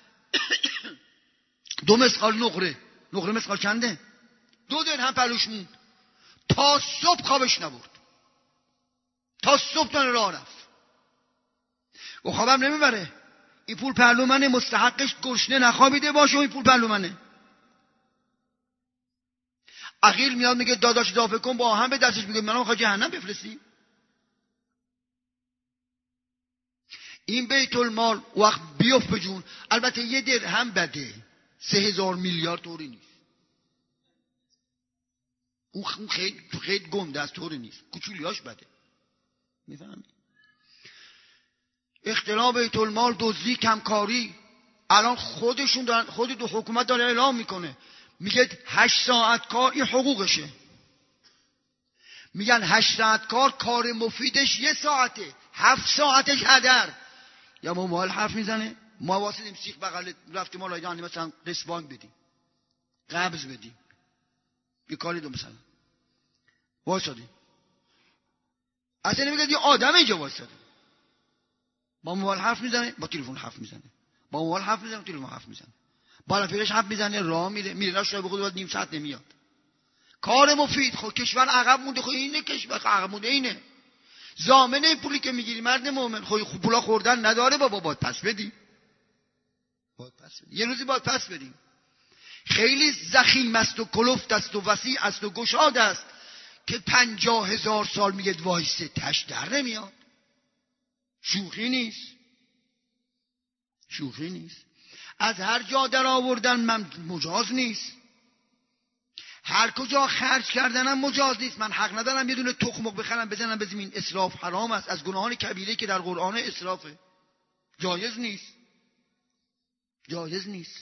دو مسقال نقره. نقره مسقال چنده؟ دو درهم پلوش موند. تا صبح خوابش نبرد، تا صبح تانه راه رفت. و خوابم نمیبره، این پول پهلو منه، مستحقش گشنه نخوابیده باشه و این پول پهلو منه. عقیل میاد میگه داداش اضافه کن، با هم به دستش میگه منو میخوای جهنم بفرستی. این بیت المال وقت بیفت به جون. البته یه درهم بده، سه هزار میلیارد طوری نیست. اون خیلی خیلی گنده است، طوری نیست، کوچولیاش بده. میفهمی؟ اختلاف بیت المال، دزدی، کمکاری، الان خودشون دارن، خود دو حکومت داره اعلام میکنه، میگه هشت ساعت کار این حقوقشه. میگن هشت ساعت کار، کار مفیدش یه ساعته، هفت ساعتش هدر. یا ما مال حرف میزنه، ما واسدیم سیخ بغل رفتیم ما لایدان مثلا قسط بانک بدیم، قبض بدیم، یه کاری دو مثلا واسدیم، اصلا نمیگه یه آدم اینجا واسده. با موبایل حرف میزنه، با تلفن حرف میزنه، با موبایل حرف میزنه، با تلفن حرف میزنه، بالا پیرش حرف میزنه، راه میره، میره راش به خود نیم ساعت نمیاد. کار مفید. خب کشور عقب مونده، خب اینه کشور عقب مونده اینه. ضامن پولی که میگیری مرد مومن، خب خوب پولا خوردن نداره بابا، باید پس بدی. باید پس بدی. یه روزی باید پس بدیم. خیلی ضخیم است و کلفت است و وسیع است و گشاد است که پنجاه هزار سال میگه وایسه تش در نمیاد. شوخی نیست، شوخی نیست. از هر جا در آوردن من مجاز نیست، هر کجا خرج کردنم مجاز نیست. من حق ندارم یه دونه تخمق بخرم بزنم به زمین. اسراف حرام است، از گناهان کبیره که در قرآن اسرافه، جایز نیست، جایز نیست،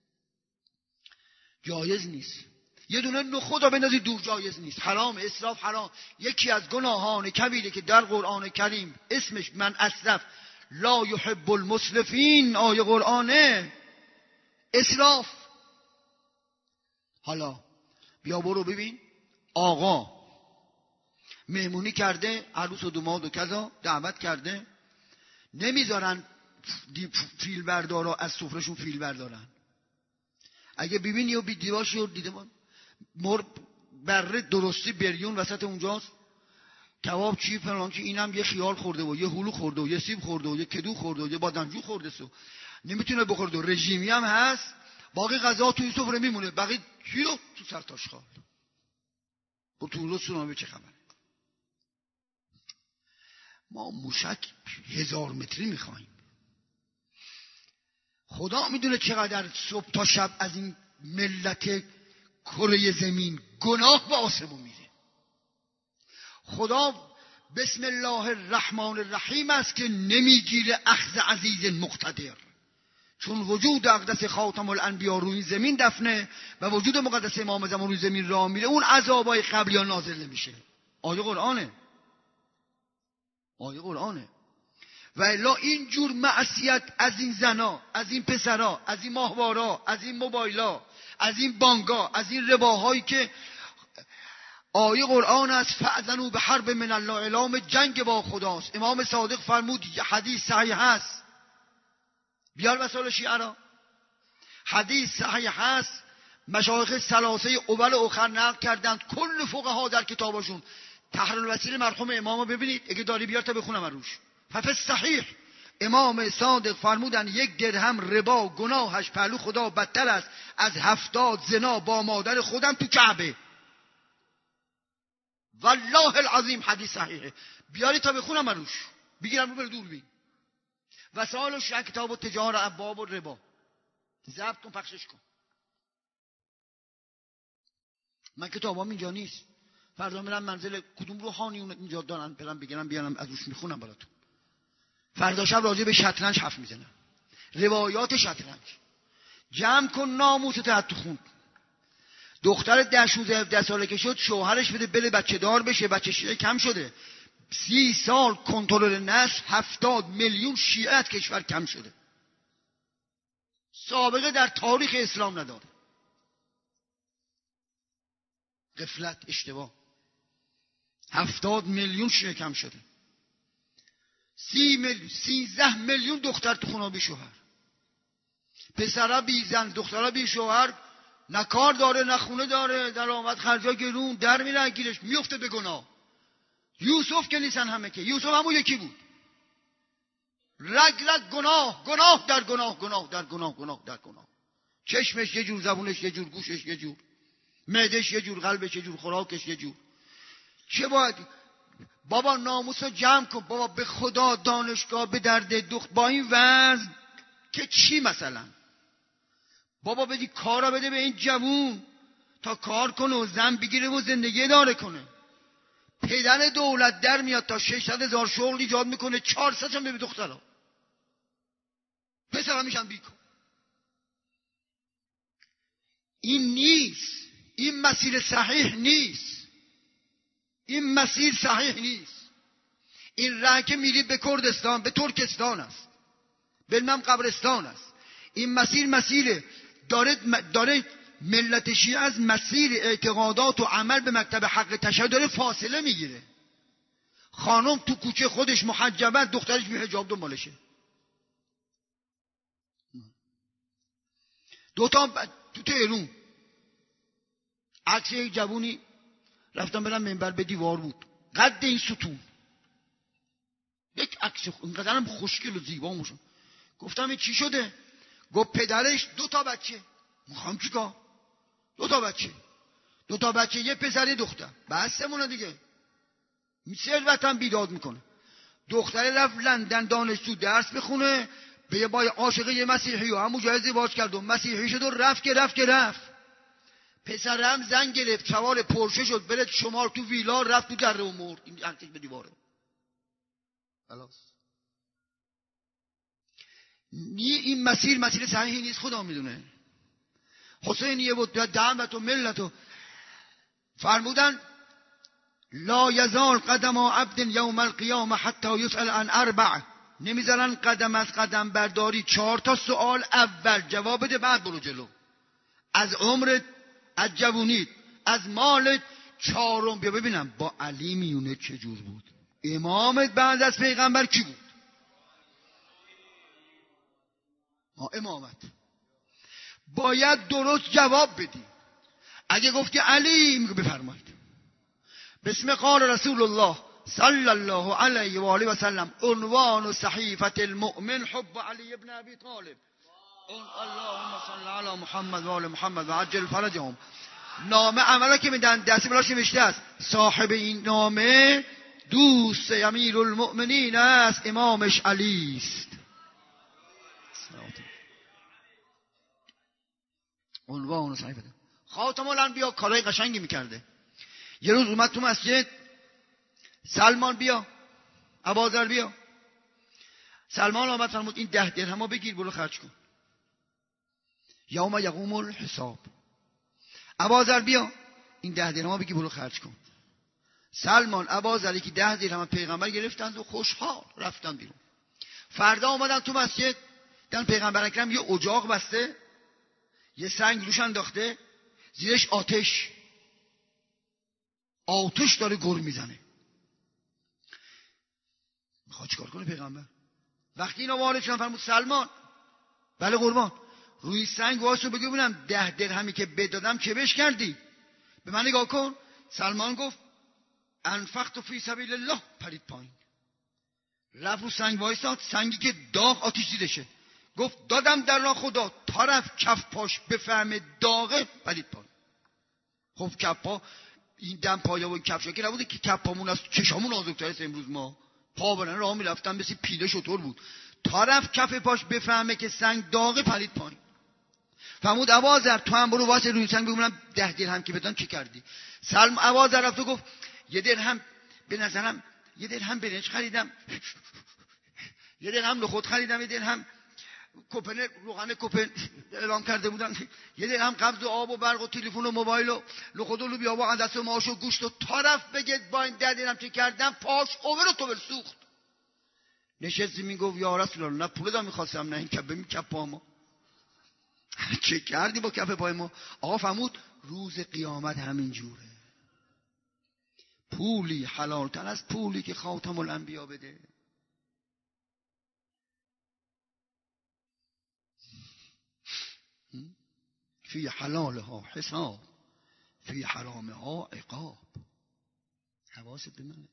جایز نیست. یه دونه نخود رو بندازی دور، جایز نیست، حرام، اسراف حرام. یکی از گناهان کبیره که در قرآن کریم اسمش من اسرف لا یحب المسرفین، آیه قرآنه، اسراف. حالا بیا برو ببین، آقا مهمونی کرده، عروس و داماد و کذا دعوت کرده، نمیذارن فیل بردارا از سفرهشون فیل بردارن. اگه ببینی و بیدیواشی رو دیده مر بره درستی بریون وسط اونجاست، کباب چی فلان چی، اینم یه خیال خورده و یه هلو خورده و یه سیب خورده و یه کدو خورده و یه بادمجو خورده سو نمیتونه بخورده و رژیمی هم هست، باقی غذا توی سفره میمونه، باقی کیلو تو سرتاش خواه. با طول سونامه چه خبره؟ ما موشک هزار متری میخواییم. خدا میدونه چقدر صبح تا شب از این ملت کره زمین گناه به آسمون میره. خدا بسم الله الرحمن الرحیم است که نمیگیره اخذ عزیز مقتدر، چون وجود اقدس خاتم الانبیا روی زمین دفنه و وجود مقدس امام زمان روی زمین راه میره، اون عذابای قبلی ها نازل نمیشه. آیه قرآنه، آیه قرآنه. و الا این جور معصیت از این زنا، از این پسرا، از این ماهوارا، از این موبایلا، از این بانگا، از این رباهایی که آیه قرآن است فأذنوا به حرب من الله، اعلام جنگ با خداست. امام صادق فرمود، حدیث صحیح هست، بیار مسائل شیعه را، حدیث صحیح هست، مشایخ ثلاثه اول و آخر نقل کردند، کل فقها در کتابشون. تحریر الوسیل مرحوم امامو ببینید، اگه داری بیار تا بخونم روش. ففي صحیح امام صادق فرمودن یک درهم ربا گناهش پهلو خدا بدتر است از هفتاد زنا با مادر خودم تو کعبه. والله العظیم حدیث صحیحه، بیاری تا بخونم روش، بگیرم رو بر دور بین. وسائلش یک کتاب و تجار ابواب و ربا، ضبط کن پخشش کن. من کتابام اینجا نیست، فردا میرم منزل کدوم روحانی اینجا دارن برم بگیرم بیارم از روش میخونم براتون. فردا شب راجع به شطرنج حرف میزنم، روایات شطرنج. جمع کن ناموست حد تو خون. دختر ده شوزده ده ساله که شد شوهرش بده بله بچه دار بشه، بچه شیعه کم شده، سی سال کنترل نسل، هفتاد میلیون شیعه از کشور کم شده، سابقه در تاریخ اسلام نداره. غفلت، اشتباه. هفتاد میلیون شیعه کم شده، سی میلیون سیزده میلیون دختر تو خونه بی شوهر، پسرها بی زن، دخترها بی شوهر، نه کار داره نه خونه داره، درآمد خرجا گرون، در میره گیرش میفته به گناه. یوسف که نیستن همه، که یوسف همون یکی بود، رگ رگ گناه، گناه در گناه، گناه در گناه، گناه در گناه. چشمش یه جور، زبونش یه جور، گوشش یه جور، معدش یه جور، قلبش یه جور، خوراکش یه جور. چه باید بابا ناموس رو جمع کن بابا، به خدا دانشگاه به درد دخت با این وضع که چی مثلا؟ بابا بدی کارا بده به این جوون تا کار کنه و زن بگیره و زندگی اداره کنه. پدر دولت در میاد تا ششصد هزار شغل ایجاد میکنه، چهارصد هم به دخترها، پسرها میشن بیکار. این نیست، این مسیر صحیح نیست، این مسیر صحیح نیست. این راه که میرید به کردستان، به ترکستان است، به نم قبرستان است. این مسیر مسیر داره داره ملت شیعه از مسیر اعتقادات و عمل به مکتب حق تشیع داره فاصله میگیره. خانم تو کوچه خودش محجبه، دخترش بی حجاب دنبالشه. دوتا تو تهرون عکس یک جوونی رفتم برم منبر، به دیوار بود قد این ستون، یک عکس اینقدرم خوشگل و زیبا موشون. گفتم این چی شده؟ گفت پدرش دو تا بچه. میخوام چیکار؟ دو تا بچه دو تا بچه یه پسر یه دختر، بسمونه دیگه. ثروتم بیداد میکنه. دختر رفت لندن دانشجو درس بخونه، به یه بای عاشق یه مسیحی و همون جای ازدواج کرد و مسیحی شد و رفت که رفت که رفت. پسرم زن گرفت، سوار پرشه شد، برد شمال تو ویلا، رفت تو دره و مرد. این عکسش به دیواره. خلاص این مسیر مسیر صحیحی نیست، خدا میدونه. حسینیه بود دعوت و ملت و فرمودن لا یزال قدم عبد یوم القیامه حتی یسأل عن اربع. نمیذارن قدم از قدم برداری، چهار تا سوال اول جواب بده، بعد برو جلو. از عمرت، از جوونیت، از مالت، چهارم بیا ببینم با علی میونه چجور بود. امامت بعد از پیغمبر کی بود؟ ما امامت باید درست جواب بدی. اگه گفتی علی، میگه بفرمایید بسم قال رسول الله صلی الله علیه و آله و سلم عنوان صحیفه المؤمن حب علی ابن ابی طالب. اللهم صل علی محمد و آل محمد و عجل فرجهم. نامه عملا که میدن دستی بلاش نوشته است صاحب این نامه دوست امیر المؤمنین است، امامش علی است. عنوان صحیفه خاتم الانبیا کارهای قشنگی میکرده. یه روز اومد تو مسجد، سلمان بیا، ابوذر بیا. سلمان آمد فرمود این ده درهمو بگیر برو خرج کن، یوم یقوم الحساب. ابوذر بیا این ده درهمو بگیر برو خرج کن. سلمان ابوذر که ده درهم پیغمبر گرفتند و خوشحال رفتن بیرون. فردا اومدن تو مسجد، دن پیغمبر اکرم یه اجاق بسته، یه سنگ روش انداخته، زیرش آتش آتش داره گر میزنه. میخواد چیکار کنه پیغمبر؟ وقتی اینا وارد شدن فرمود سلمان بله قربان، روی سنگ واسو بگو ببینم ده درهمی که بدادم چه بهش کردی؟ به من نگاه کن. سلمان گفت انفقت فی سبیل الله، پرید پایین. رفت رو سنگ وایساد، سنگی که داغ آتش دیدشه. گفت دادم در راه خدا، طرف کف پاش بفهمه داغه، پرید پایین. خب کف پا این دم پایا و کفشا که نبوده که کف پامون از چشامون آزوکتر است. امروز ما پا برن راه میرفتن مثل پیله شطور بود. طرف کف پاش بفهمه که سنگ داغه، پرید پایین. فرمود ابوذر تو هم برو واسه روی سنگ ببینم ده درهم که بدن چی کردی؟ سلم ابوذر رفت و گفت یه درهم به نظرم، یه درهم برنج خریدم، یه درهم نخود خریدم، یه درهم کوپن روغن کوپن اعلام کرده بودن، یه درهم قبض و آب و برق و تلفن و موبایل و لخود و لوبیا و عدس و ماش و گوشت. و طرف بگید با این ده درهم چی کردم، پاش اوور و تو سوخت. نشستی میگفت یا رسول الله نه پول دام میخواستم، نه این کبه می کپ پامو چه کردی با کف پای ما؟ آقا فرمود روز قیامت همین جوره. پولی حلالتر از پولی که خاتم الانبیا بده. فی حلالها حساب، فی حرامها عقاب. حواست به منه.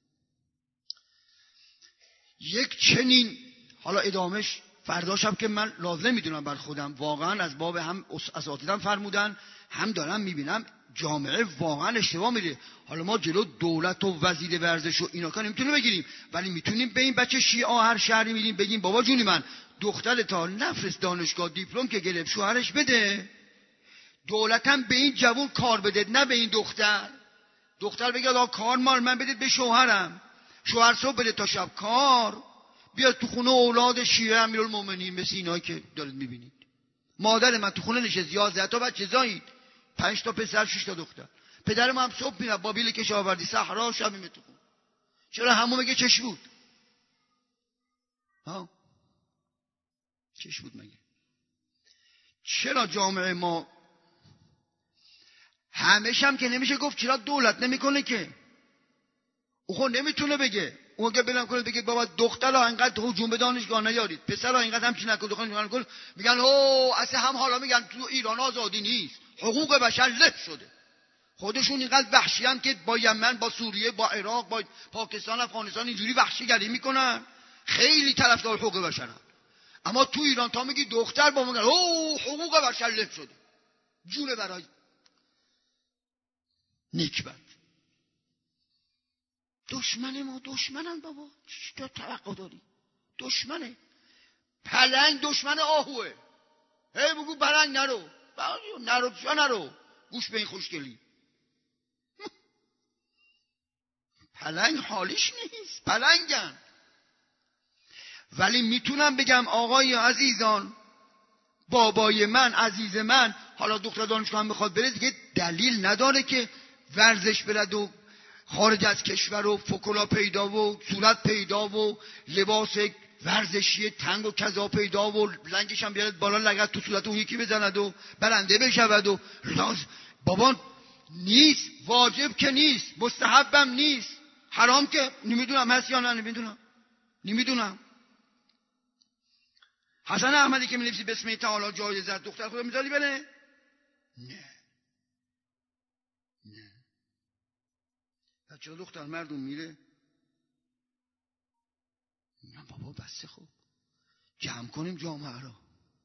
یک چنین حالا ادامش فردا شب که من لازم میدونم بر خودم، واقعا از باب هم اساتیدم فرمودن، هم دارم میبینم جامعه واقعا اشتباه میره. حالا ما جلو دولت و وزیر ورزش و اینا کار نمیتونیم بگیریم، ولی میتونیم به این بچه شیعه هر شهری میریم بگیم بابا جونی من دختر تا نفرست دانشگاه، دیپلم که گرفت شوهرش بده، دولت هم به این جوون کار بده، نه به این دختر. دختر بگه آقا کار مال من بدید به شوهرم، شوهر صبح بده تا شب کار، بیاد تو خونه اولاد شیعه امیرالمومنین مثل اینایی که دارید میبینید. مادر من تو خونه نشست، یازده تا بچه زایید، پنج تا پسر شش تا دختر. پدر ما هم صبح میره با بیل کش آوردی صحرا، شب میمه تو خونه. چرا همون میگه چش بود؟ ها چش بود مگه؟ چرا جامعه ما همش هم که نمیشه گفت چرا دولت نمیکنه که؟ او خود نمیتونه بگه، اون که بلند کنه بگه بابا دخترها اینقدر هجوم به دانشگاه نیارید، پسرها اینقدر همچین نکن، دخترها نکن، میگن او اصلا هم حالا میگن تو ایران آزادی نیست، حقوق بشر لغو شده. خودشون اینقدر وحشیان که با یمن، با سوریه، با عراق، با پاکستان، افغانستان اینجوری وحشیگری میکنن، خیلی طرفدار حقوق بشرن. اما تو ایران تا میگی دختر با میگن او حقوق بشر لغو شده. جون برای نیکبت. دشمن ما دشمنن بابا، چی تو توقع داری؟ دشمنه. پلنگ دشمن آهوه. هی بگو پلنگ نرو، نرو چه نرو، گوش به این خوشگلی. پلنگ حالیش نیست، پلنگن. ولی میتونم بگم آقای عزیزان، بابای من، عزیز من، حالا دختر دانشگاه هم بخواد بره دیگه دلیل نداره که ورزش برد و خارج از کشور و فکلا پیدا و صورت پیدا و لباس ورزشی تنگ و کذا پیدا و لنگش هم بیارد بالا لگد تو صورت اون یکی بزند و برنده بشود و لاز. بابا نیست، واجب که نیست، مستحبم نیست، حرام که نمیدونم هست یا نه، نمیدونم نمیدونم حسن احمدی که می‌نویسی بسم تعالی جایزه دختر خدا میذاری بره؟ نه نه. بچه دختر مردم میره؟ نه بابا بسته. خوب جمع کنیم جامعه رو.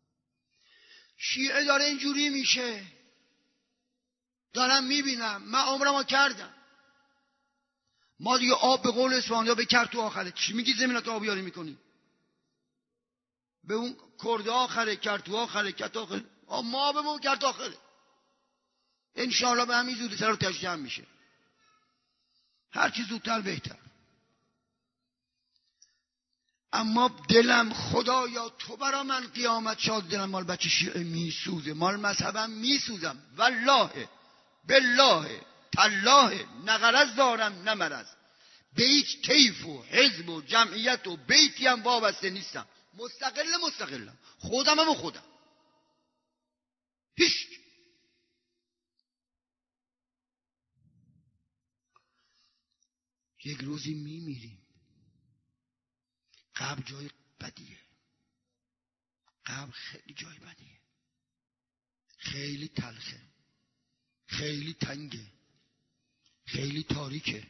شیعه داره اینجوری میشه، دارم میبینم، من عمرمو کردم. ما دیگه آب به قول اسپانیا به کرد تو آخره. چی میگی زمینات آبیاری میکنی؟ به اون کرده آخره، کرد تو آخره، کت آخره. ما به ما کرد آخره. انشاءالله به همین زودی سر رو تشجیح میشه. هرچی زودتر بهتر. اما دلم خدایا تو برا من قیامت شاد، دلم مال بچه شیعه میسوزه، مال مذهبم میسوزم. والله بالله تالله نه غرض دارم نه مرض، به هیچ کیف و حزب و جمعیت و بیتی هم وابسته نیستم. مستقل مستقلم، خودم هم خودم، هیچ. یک روزی میمیریم. قبر جای بدیه، قبر خیلی جای بدیه، خیلی تلخه، خیلی تنگه، خیلی تاریکه.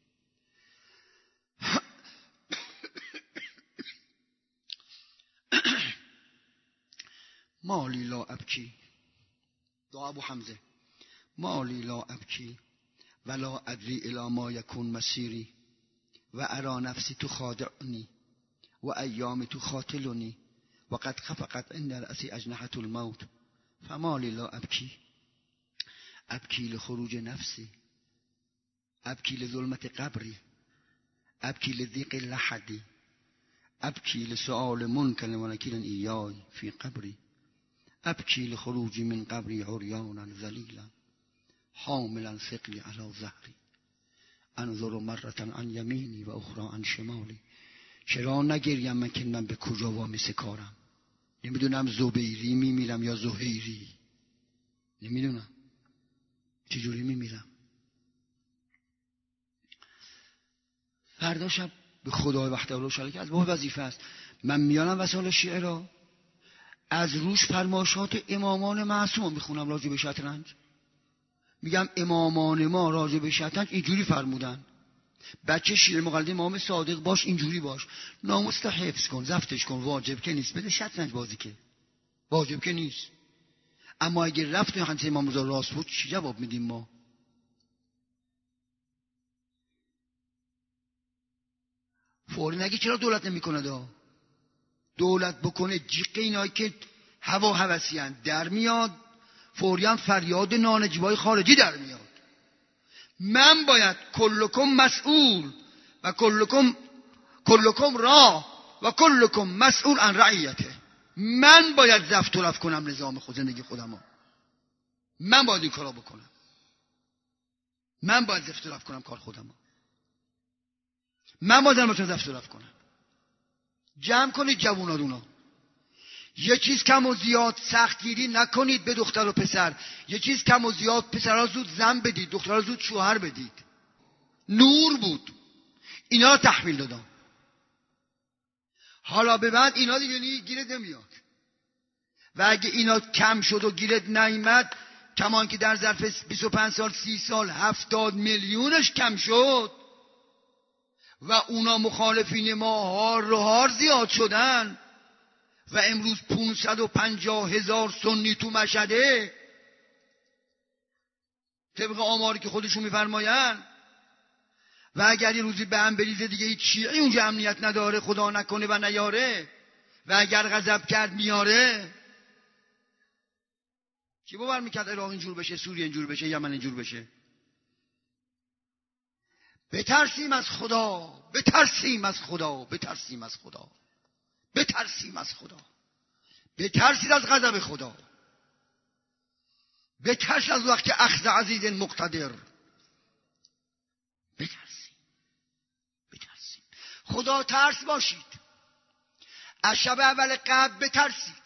مالی لا ابکی، دعا ابو حمزه، مالی لا ابکی ولا ادری الی ما یکون مسیری و ارا نفسی تو خادعنی و ایام تو خاتلونی و قد خفقت عند رأسی اجنحة الموت فمالی لا ابکی، ابکی لخروج نفسی، ابکی لظلمت قبری، ابکی لضیق لحدی، ابکی لسؤال منکر و نکیر ایای فی قبری، ابکی لخروج من قبری عریانا ذلیلا حاملا ثقلی علی ظهری انظر مرة عن یمینی و اخرى عن شمالی. چرا نگریم من که من به کجا وامیسه کارم؟ نمیدونم زبیری میمیرم یا زهیری، نمیدونم چجوری میمیرم. فردا شب به خدای وحده و شرک از باب وظیفه است من میانم وسایل شیعه را از روش فرمایشات امامان معصوم میخونم راجع به شطرنج. میگم امامان ما راجع به شطرنج اینجوری فرمودن، بچه شیر مقلد امام صادق باش، اینجوری باش، ناموس حفظ کن، زفتش کن، واجب که نیست بده شطرنج بازی، که واجب که نیست. اما اگه رفتیم حدیث امام رضا راست بود چی جواب میدیم ما؟ فوری نگی چرا دولت نمیکنه؟ دا دولت بکنه جیغ اینایی که هوا هوسیان در میاد، فوریان فریاد نانجیبای خارجی در میاد. من باید کلکم مسئول و کلکم کلکم را و کلکم مسئول عن رعیته. من باید زفت و رفت کنم نظام خود زندگی خودمو. من باید این کارا بکنم. من باید زفت و رفت کنم کار خودمو. من باید مثلا زفت و رفت کنم. جمع کنید جوونادونو. یه چیز کم و زیاد سختگیری نکنید به دختر و پسر. یه چیز کم و زیاد پسرها زود زن بدید، دخترها زود شوهر بدید. نور بود، اینا رو تحویل دادم. حالا به بعد اینا دیگه گیرت نمیاد. و اگه اینا کم شد و گیرت نیامد، کمان که در ظرف بیست و پنج سال سی سال هفتاد میلیونش کم شد و اونا مخالفین ما هار و هار زیاد شدن و امروز پانصد و پنجاه هزار سنی تو مشهده طبق آماری که خودشون میفرماین. و اگر یه روزی به هم بریزه دیگه هیچ شیعی اونجا امنیت نداره، خدا نکنه و نیاره. و اگر غضب کرد میاره. کی باور میکرد عراق اینجور بشه، سوریه اینجور بشه، یمن اینجور بشه؟ بترسیم از خدا، بترسیم از خدا، بترسیم از خدا، بترسیم از خدا. بترسید از غضب خدا. بترس از وقت که اخذ عزیز مقتدر. بترسیم، بترسیم. خدا ترس باشید. از شب اول قبل بترسید.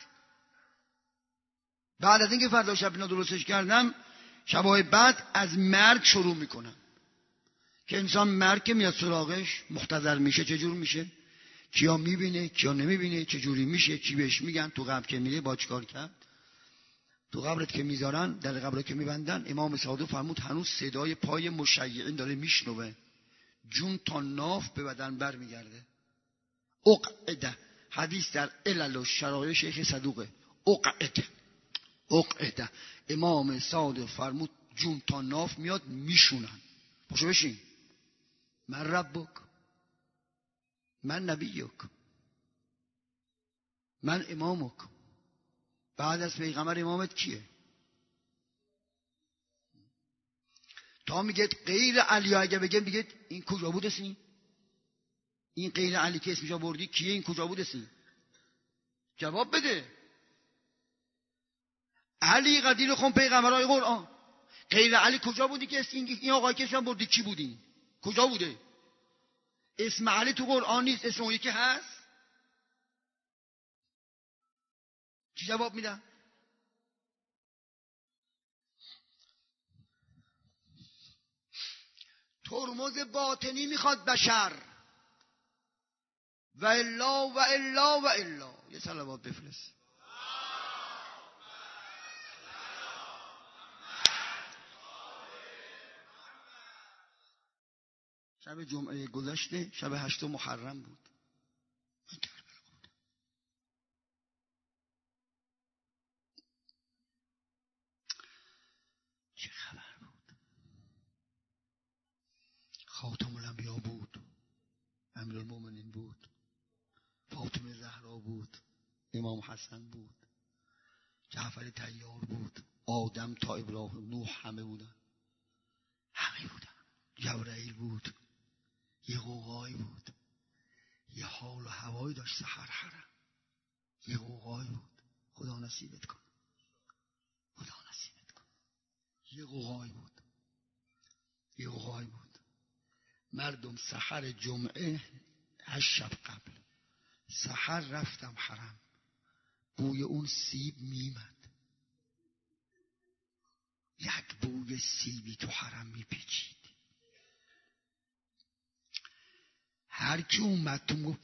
بعد از اینکه فردا شب اینا درستش کردم، شبهای بعد از مرگ شروع میکنم که انسان مرگ که میاد سراغش مختزل میشه. چجور میشه؟ کیا میبینه، کیا نمیبینه، چجوری میشه، چی بهش میگن، تو قبر که میره با چیکار کرد. تو قبرت که میذارن، در قبرت که میبندن، امام صادق فرمود هنوز صدای پای مشیعین داره میشنوه. جون تا ناف به بدن بر میگرده. اقعده، حدیث در علل و شرایع شیخ صدوقه. اقعده، اقعده، امام صادق فرمود جون تا ناف میاد میشونن. پاشو بشین. من ربک، من نبیک، من امامک. بعد از پیغمبر امامت کیه؟ تا میگه غیر علی، اگه بگه میگه این کجا بود اسمی؟ این غیر علی که اسمش آوردی کیه؟ این کجا بود اسمی؟ جواب بده. علی قدیر خون پیغمبرای قرآن. غیر علی کجا بودی که اسم این آقای که اسم آوردی کی بودی؟ کجا بوده؟ اسم علی تو قرآن نیست، اسم اون یکی هست. چی جواب میدم؟ ترمز باطنی میخواد بشر. و الا و الا و الا. یه صلوات بفرست. شب جمعه گذشته، شب هشتم محرم بود. من کربلا بودم. چه خبر بود؟ خاتم الانبیا بود، امیرالمومنین بود، فاطمه زهرا بود، امام حسن بود، جعفر طیار بود، آدم تا ابراهیم، نوح، همه بودن. همه بودن. جبرائیل بود. یه غوغایی بود. یه حال و هوایی داشت سحر حرم. یه غوغایی بود. خدا نصیبت کن. خدا نصیبت کن. یه غوغایی بود. یه غوغایی بود. مردم سحر جمعه هشت شب قبل سحر رفتم حرم. بوی اون سیب میمد. یک بوی سیبی تو حرم میپیچید. هر کی اومد تو گفت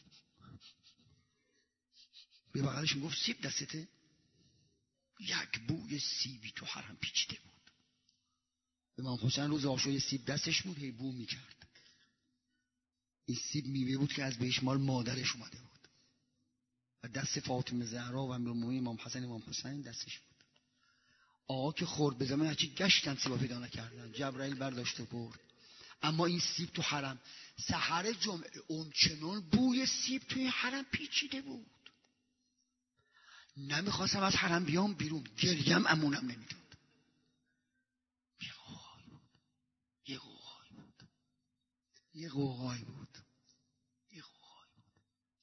به بغلش گفت سیب دستته. یک بوی سیبی تو حرم پیچیده بود. امام حسین روز عاشور سیب دستش بود، هی بو میکرد. این سیب میوه بود که از بهش مال مادرش اومده بود و دست فاطمه زهرا و امیرالمومنین امام حسن امام حسین دستش بود. آقا که خورد به زمین هرچی گشتن سیبا پیدا نکردن. جبرائیل برداشته برد. اما این سیب تو حرم سحر جمعه اون چنون بوی سیب توی حرم پیچیده بود. نمیخواستم از حرم بیام بیرون، گریم امونم نمیداد. یه قوقایی بود یه قوقایی بود یه قوقایی بود یه قوقایی بود.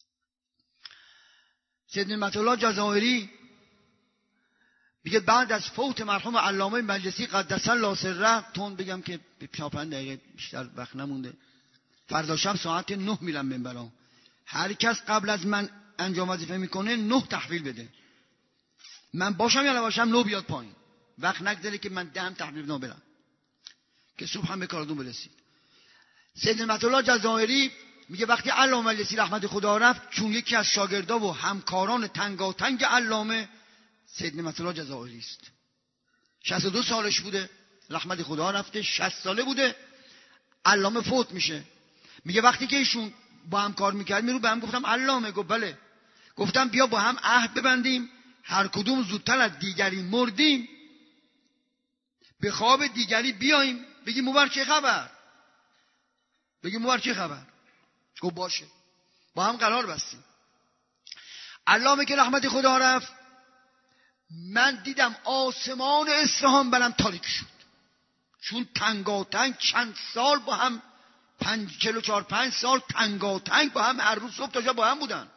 سید نعمت الله جزائری میگه بعد از فوت مرحوم علامه مجلسی قدس الله سره، تون بگم که به پنج دقیقه بیشتر وقت نمونده، فردا شب ساعت نه میرم منبرام، هر کس قبل از من انجام وظیفه میکنه نه تحویل بده، من باشم یا نباشم نه بیاد پایین، وقت نگذره که من دهم تحویل بدم برم که صبح هم به کارتون برسید. سید نعمت الله جزائری میگه وقتی علامه مجلسی رحمت خدا رفت، چون یکی از شاگردا و همکاران تنگاتنگ علامه سید نعمت الله جزائری است. شصت و دو سالش بوده، رحمت خدا رفته، شصت ساله بوده، علامه فوت میشه. میگه وقتی که ایشون با هم کار میکرد میرو به هم گفتم علامه، گفت بله، گفتم بیا با هم عهد ببندیم هر کدوم زودتر از دیگری مردیم به خواب دیگری بیاییم بگیم موبر چه خبر، بگیم موبر چه خبر. گفت باشه. با هم قرار بستیم. علامه که رحمت خدا رفت، من دیدم آسمان اصفهان برم تاریک شد، چون تنگاتنگ چند سال با هم، پنج چل و چهار پنج سال تنگاتنگ با هم، هر روز صبح تا شب با هم بودن.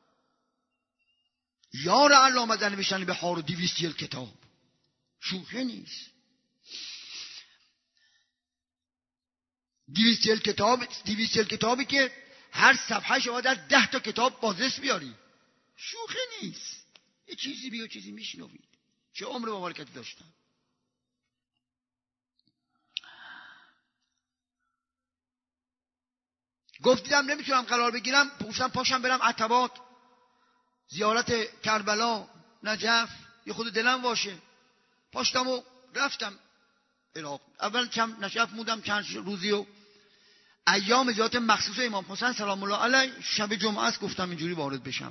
یار علامه در نوشتن بهار و دویست جلد کتاب، شوخی نیست. دویست جلد کتاب، دویست جلد کتابی که هر صفحه شما در ده تا کتاب بازرس بیاری، شوخی نیست. یه چیزی بیا چیزی میشنوید. چه عمر مبارکتی داشتن. گفتیدم نمیتونم قرار بگیرم، پوشم پاشم برم عتبات، زیارت کربلا، نجف، یه خود دلم واشه. پاشتم و رفتم عراق. اول چند نجف موندم چند روزی و ایام زیارت مخصوص امام حسین سلام الله علیه، شب جمعه است، گفتم اینجوری وارد بشم.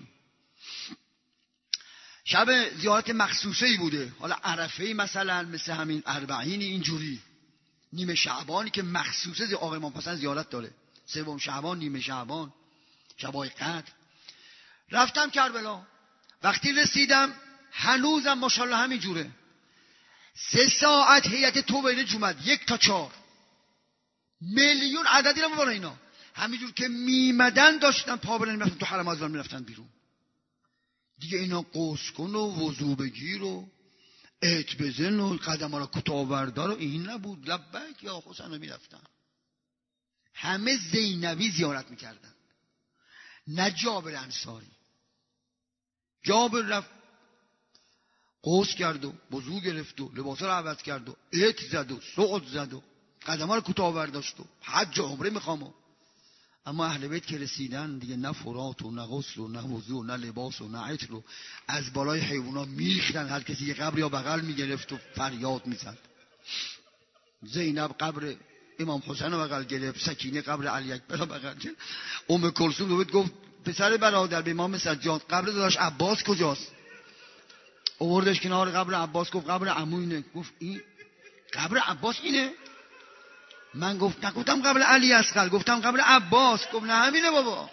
شب زیارت مخصوصی بوده، حالا عرفه‌ای مثلا، مثل همین اربعینی، اینجوری نیمه شعبانی که مخصوصه آقای امام حسین زیارت داره، سوم شعبان، نیمه شعبان، شبای قدر. رفتم کربلا. وقتی رسیدم هنوزم ماشاءالله همین جوره. سه ساعت هیئت توبیرج اومد، یک تا چهار میلیون عددی رو بالا اینا همینجور که میمدن داشتن پا برن میرفتن تو حرم ازوال، میرفتن بیرون. دیگه اینا قوس کن و وضو بگیر و ات بزن و قدم ها را کوتاه بردار و این نبود. لبیک یا حسین رو میرفتن. همه زینبی زیارت میکردن، نه جابر انصاری. جابر رفت قوس کرد و وضو گرفت و لباسا رو عوض کرد و ات زد و سقط زد و قدم ها رو کوتاه برداشت و حج و عمره میخوام. اما اهل بیت که رسیدن دیگه نه فرات و نه غسل و نه وضو و نه لباس و نه عطر و از بالای حیونا میریختن. هر کسی یه قبری یا بغل میگرفت و فریاد میزد. زینب قبر امام حسین رو بغل گرفت، سکینه قبر علی اکبر رو بغل گرفت. ام کلثوم دوید گفت پسر برادر به امام سجاد قبر داداش عباس کجاست؟ آوردش کنار قبر عباس، گفت قبر عمو اینه. گفت این قبر عباس اینه؟ من گفت نگفتم قبل علی اصغر، گفتم قبل عباس. گفت نه همینه بابا.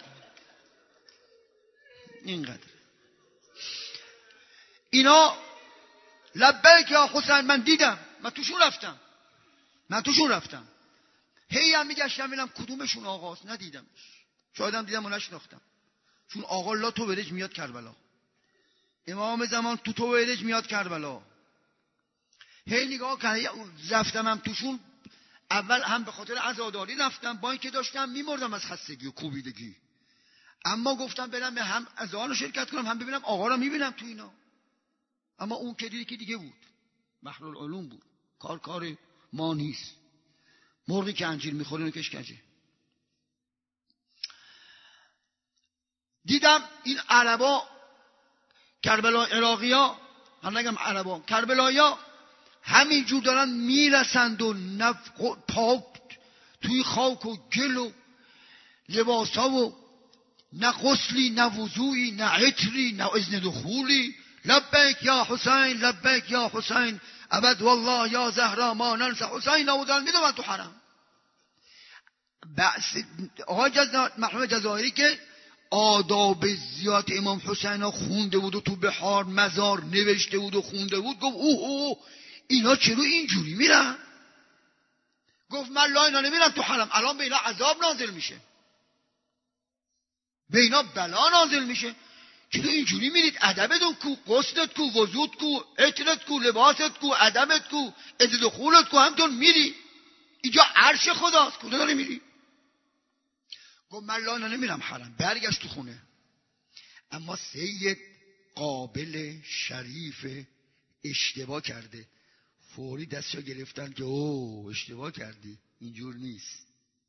اینقدر اینا لبیک یا حسین من دیدم، من توشون رفتم من توشون رفتم هی هم میگشتم ببینم کدومشون آقاست، ندیدمش. شاید هم دیدم و نشناختم، چون آقا لا تو برج میاد کربلا، امام زمان تو تو برج میاد کربلا. هی نگاه کردم رفتم هم توشون. اول هم به خاطر عزاداری رفتم، با اینکه داشتم میمردم از خستگی و کوبیدگی، اما گفتم برم هم عزا رو شرکت کنم هم ببینم آقا رو میبینم تو اینا. اما اون که دیگه دیگه بود، بحر العلوم بود، کار کار ما نیست. مرغی که انجیر میخوره نکش کجه. دیدم این عربا کربلا عراقیا، من نگم عربا کربلایا همینجور دارن میرسند و نف... پاک توی خاک و گل و لباسا و نه غسلی نه وضوعی نه عطری نه اذن دخولی. لبیک یا حسین لبیک یا حسین ابد والله یا زهرا ما ننسى حسین. و دارن میدونن تو حرم. آقای جزا... محمد جزائری که آداب زیارت امام حسین ها خونده بود و تو بحار مزار نوشته بود و خونده بود. گفت اوه اوه اینا چرا اینجوری میرن؟ گفت من لا اینا نمیرم تو حرم، الان به اینا عذاب نازل میشه، به اینا بلا نازل میشه، چرا اینجوری میرید؟ ادبتون کو، غسلت کو، وضوت کو، عطرت کو، لباست کو، ادبت کو، اذن دخولت کو، همطور میری اینجا عرش خداست، کجا داری میری؟ گفت من لا اینا نمیرم حرم. برگشت تو خونه. اما سید قابل شریف اشتباه کرده، فوری دستشو گرفتن که او اشتباه کردی، اینجور نیست.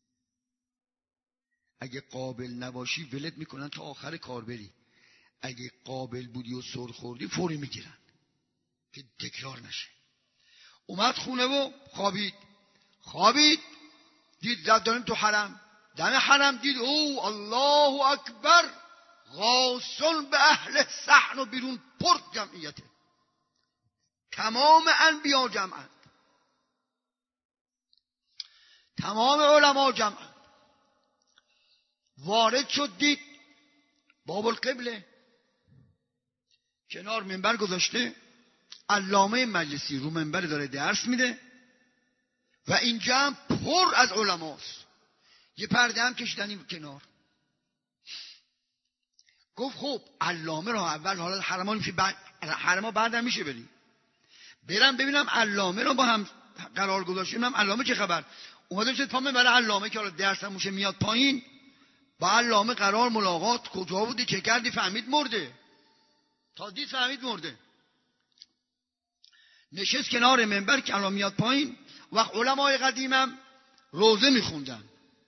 اگه قابل نباشی ولت میکنن تا آخر کار بری، اگه قابل بودی و سر خوردی فوری میگیرن که تکرار نشه. اومد خونه و خوابید. خوابید دید زد داریم تو حرم. دم حرم دید او الله اکبر، غاسل به اهل صحن و بیرون پرد جمعیته، تمام انبیا جمعند، تمام علما جمعند. وارد شد دید باب القبله کنار منبر گذاشته، علامه مجلسی رو منبر داره درس میده و این جمع پر از علماست. یه پرده هم کشیدن این کنار. گفت خب علامه را اول حالا حرما میشه، بعد حرما بعدم میشه بریم برم ببینم علامه را با هم قرار گذاشتیم، هم علامه چه خبر. اومدم شد پامه برای علامه که حالا درس هم میشه میاد پایین، با علامه قرار ملاقات. کجا بودی چه کردی؟ فهمید مرده، تا دید فهمید مرده. نشست کنار منبر که الان میاد پایین. وقت علمای قدیمم روزه میخوندن.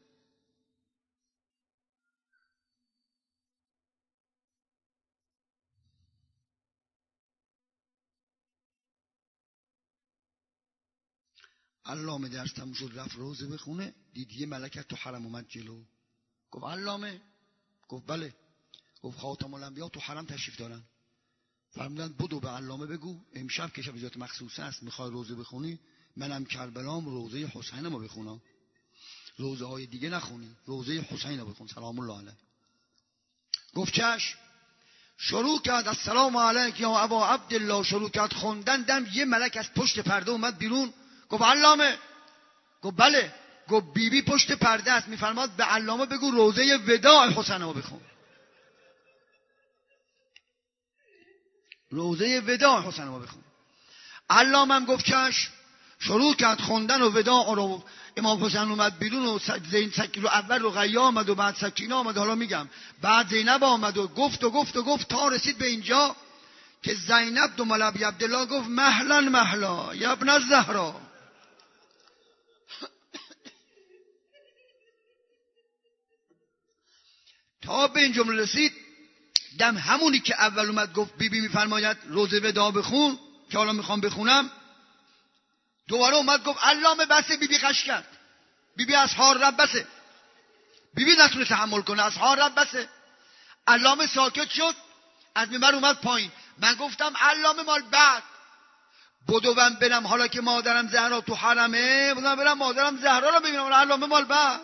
علامه درس تموم شد رفت روزه بخونه، دید یه ملکت تو حرم اومد جلو. گفت علامه؟ گفت بله. گفت خاتم الانبیا تو حرم تشریف دارن. فرمودن بدو به علامه بگو امشب که شب ذات مخصوصه است میخوای روزه بخونی، منم کربلام روزه حسین ما بخونم، روزه های دیگه نخونی، روزه حسین رو بخون سلام الله علیه. گفت چشم. شروع کرد السلام علیک یا ابا عبدالله، شروع کرد خوندن. دم یه ملک از پشت پرده اومد بیرون. گفت علامه؟ گفت بله. گفت بی بی پشت پرده است، میفرماد به علامه بگو روزه وداع حسین رو بخون، روزه وداع حسین رو بخون. علامه هم گفت چشم. شروع کرد خوندن و وداع رو. امام حسین اومد بیرون و زین سکی رو اول رو غیا آمد و بعد سکینه آمد، حالا میگم بعد زینب آمد و گفت و گفت و گفت تا رسید به اینجا که زینب دو ملابی عبدالله گفت مهلا مهلا یا ابن الزهرا. تا به این جمله رسید دم همونی که اول اومد گفت بی بی میفرماید روزه وداع بخون که حالا میخوام بخونم، دوباره اومد گفت علامه بسه. بی بی قش کرد. بی بی از حار رب بسه. بی بی نتونه تحمل کنه، از حار رب بسه. علامه ساکت شد، از منبر اومد پایین. من گفتم علامه مال بعد بدوم برم، حالا که مادرم زهرا تو حرمه بودم برم مادرم زهرا رو ببینم، علامه مال بعد.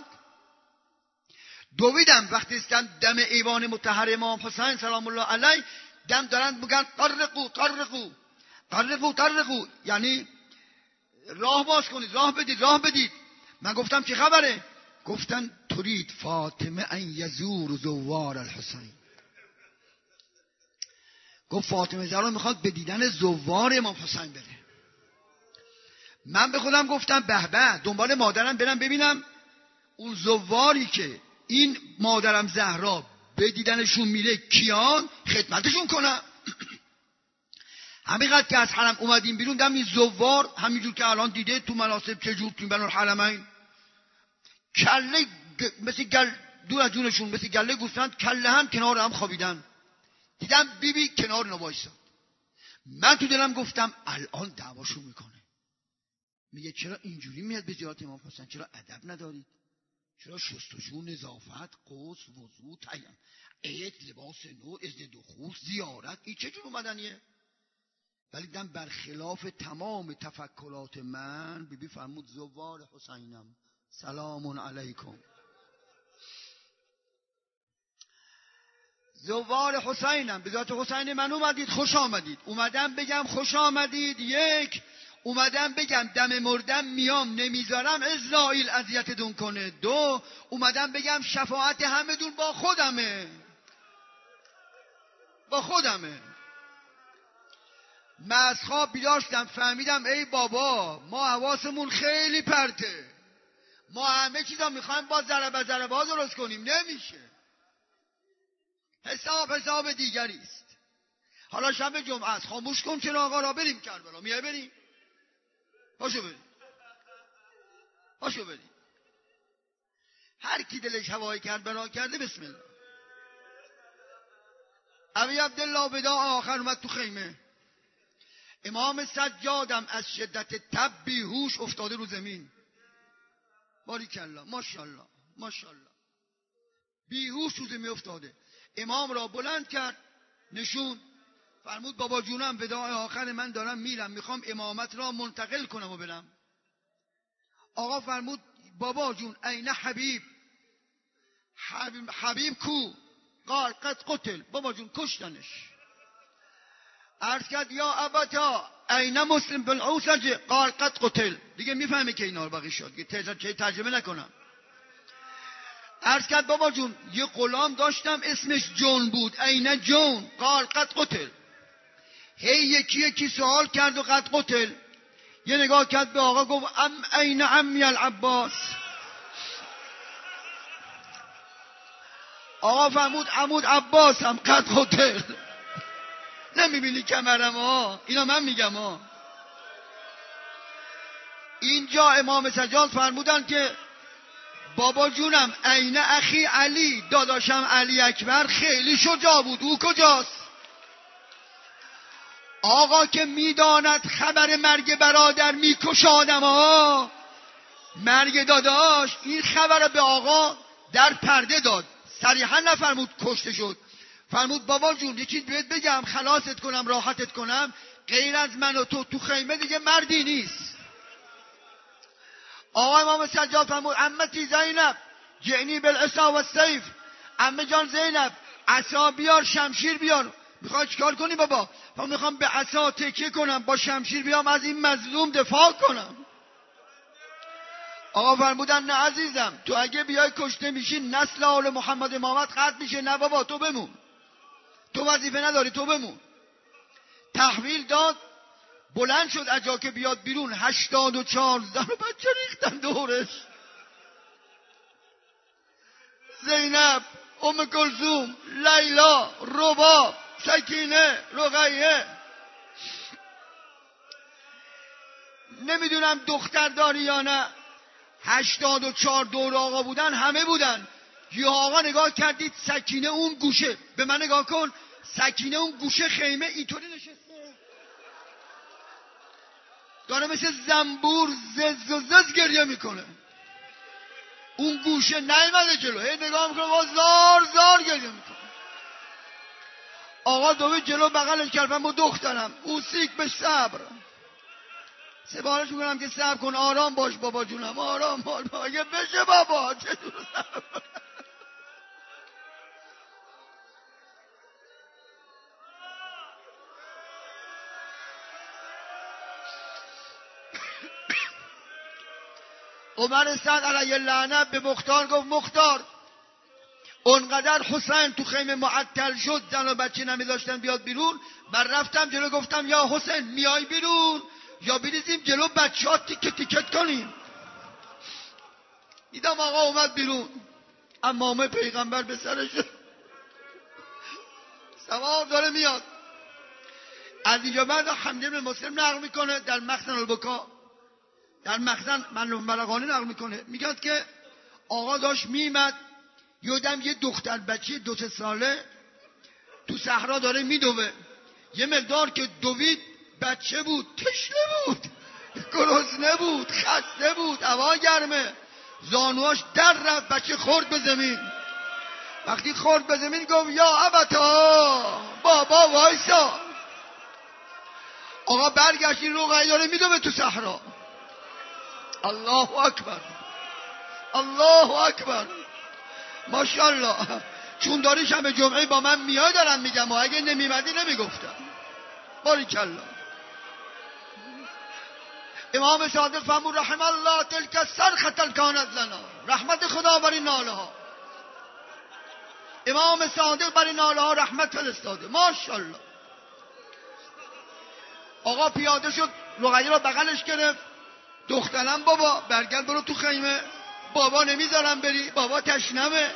دویدم وقتی استم دم ایوان مطهر امام حسین سلام الله علیه، دم دارن میگن طرقو طرقو طرقو طرقو، یعنی راه باز کنید، راه بدید، راه بدید. من گفتم چه خبره؟ گفتن ترید فاطمه ان یزور زوار الحسین. گفت فاطمه زهرا میخواد به دیدن زوار امام حسین بره. من به خودم گفتم به به، دنبال مادرم برم ببینم اون زواری که این مادرم زهرا به دیدنشون میره کیان، خدمتشون کنم. همینقدر که از حرم اومدیم بیرون دم این زوار همینجور که الان دیده تو مناسب چجور تو بین الحرمین کله مثل گل دور از جونشون مثل گله گوسفند کله هم کنار هم خوابیدن. دیدم بی بی کنار اینا وایساد. من تو دلم گفتم الان دعواشون میکنه، میگه چرا اینجوری میاد به زیارت امام حسین، چرا ادب ندارید، چرا شستشو، نظافت، غسل، وضو، تیم، عید، لباس نو، اذن دخول، زیارت، این چه جور اومدنیه؟ ولی دم برخلاف تمام تفکرات من بی بی فرمود زوار حسینم سلام علیکم. زوار حسینم، به ذات حسین من اومدید، خوش آمدید. اومدم بگم خوش آمدید. یک، اومدم بگم دم مردم میام نمیذارم اسرائیل اذیتتون کنه. دو، اومدم بگم شفاعت همه‌تون با خودمه، با خودمه. من از خواب بیدار شدم، فهمیدم ای بابا ما حواسمون خیلی پرته، ما همه چیزا میخوایم با ضربه ضربه ها درست کنیم، نمیشه. حساب حساب دیگری است. حالا شب جمعه است، خاموش کن چراغا را، بریم کربلا. میای بریم؟ پاشو بریم، پاشو بریم. هر کی دلش هوای کربلا کرده بسم الله. ابی عبدالله بدا آخر اومد تو خیمه. امام سجادم از شدت تب بیهوش افتاده رو زمین. باریکالله، ماشاءالله ماشاءالله، بیهوش رو زمین افتاده. امام را بلند کرد، نشون، فرمود بابا جونم وداع آخر من دارم میرم، میخوام امامت را منتقل کنم و برم. آقا فرمود بابا جون این حبیب؟ حبیب, حبیب کو؟ قال قد قتل. بابا جون کشتنش. عرض کرد یا ابتا این مسلم بالعوسجه؟ قال قد قتل. دیگه میفهمه که اینا رو باقی شد که ترجمه نکنم. عرض کرد بابا جون یه غلام داشتم اسمش جون بود، این جون؟ قال قد قتل. هی یکی یکی سوال کرد و قد قتل. یه نگاه کرد به آقا گفت ام این عمی العباس. آقا فرمود عمود عباس هم قد قتل. نمیبینی کمرم ها؟ اینا من میگم ها. اینجا امام سجاد فرمودن که بابا جونم عین اخی علی، داداشم علی اکبر خیلی شجاع بود، او کجاست؟ آقا که میداند خبر مرگ برادر میکشه آدم ها، مرگ داداش، این خبر به آقا در پرده داد، صریحا نفرمود کشته شد. فرمود بابا جون یکی بهت بگم خلاصت کنم راحتت کنم، غیر از من و تو تو خیمه دیگه مردی نیست. آقا امام سجاد فرمود عمتی زینب جعنی بالعصا و السیف. عمه جان زینب عصا بیار شمشیر بیار. میخوای چیکار کنی بابا؟ من میخوام به عصا تکیه کنم، با شمشیر بیام از این مظلوم دفاع کنم. آقا فرمودن نه عزیزم، تو اگه بیای کشته میشی نسل آل محمد امامت قطع میشه. نه بابا تو بمون، تو وظیفه نداری، تو بمون. تحویل داد، بلند شد اجا که بیاد بیرون. هشتاد و چهار زن و بچه ریختن دورش. زینب، ام کلثوم، لیلا، رباب، سکینه، رقیه. نمیدونم دختر داری یا نه. هشتاد و چهار دور آقا بودن، همه بودن. یه آقا نگاه کردید سکینه اون گوشه، به من نگاه کن، سکینه اون گوشه خیمه اینطوری نشسته داره مثل زنبور زز و زز گریه میکنه. اون گوشه نیامده جلو، هی نگاه میکنه و زار زار گریه میکنه. آقا دوید جلو بغلش کردم با دخترم اوسیک به صبر. سپارش میکنم که صبر کن، آرام باش بابا جونم، آرام باش. اگه بشه بابا چطور صبر. عمر سعد علیه اللعنه به مختار گفت مختار اونقدر حسین تو خیمه معطل شد زن و بچه نمیذاشتن بیاد بیرون. من رفتم جلو گفتم یا حسین میای بیرون یا بریزیم جلو بچه ها تیکت تیکت کنیم. دیدم آقا اومد بیرون، امامه پیغمبر به سرش سوار داره میاد. از اینجا بعد حمد بن مسلم نقل میکنه در مخزن البکا، در مخزن من بلغانی نقل میکنه، میگه که آقا داشت میمد یادم یه دختر بچه دو سه ساله تو صحرا داره میدوه. یه مقدار که دوید بچه بود، تشنه بود، گرسنه بود، خسته بود، هوا گرمه، زانواش در رفت، بچه خورد به زمین. وقتی خورد به زمین گفت یا ابتا، بابا وایسا. آقا برگشت این رقیه داره میدوه تو صحرا. الله اکبر، الله اکبر، ماشاءالله. چون داری شب جمعه با من میای دارم میگم و اگه نمیمدی نمیگفتم. باریکلا. امام صادق فرمود رحم الله تلک صرخة کانت لنا، رحمت خدا بر این ناله ها. امام صادق بر این ناله ها رحمت فرستاده. ماشاءالله. آقا پیاده شد، رقیه را بغلش گرفت. دخترم بابا برگرد برو تو خیمه. بابا نمیذارم بری، بابا تشنمه.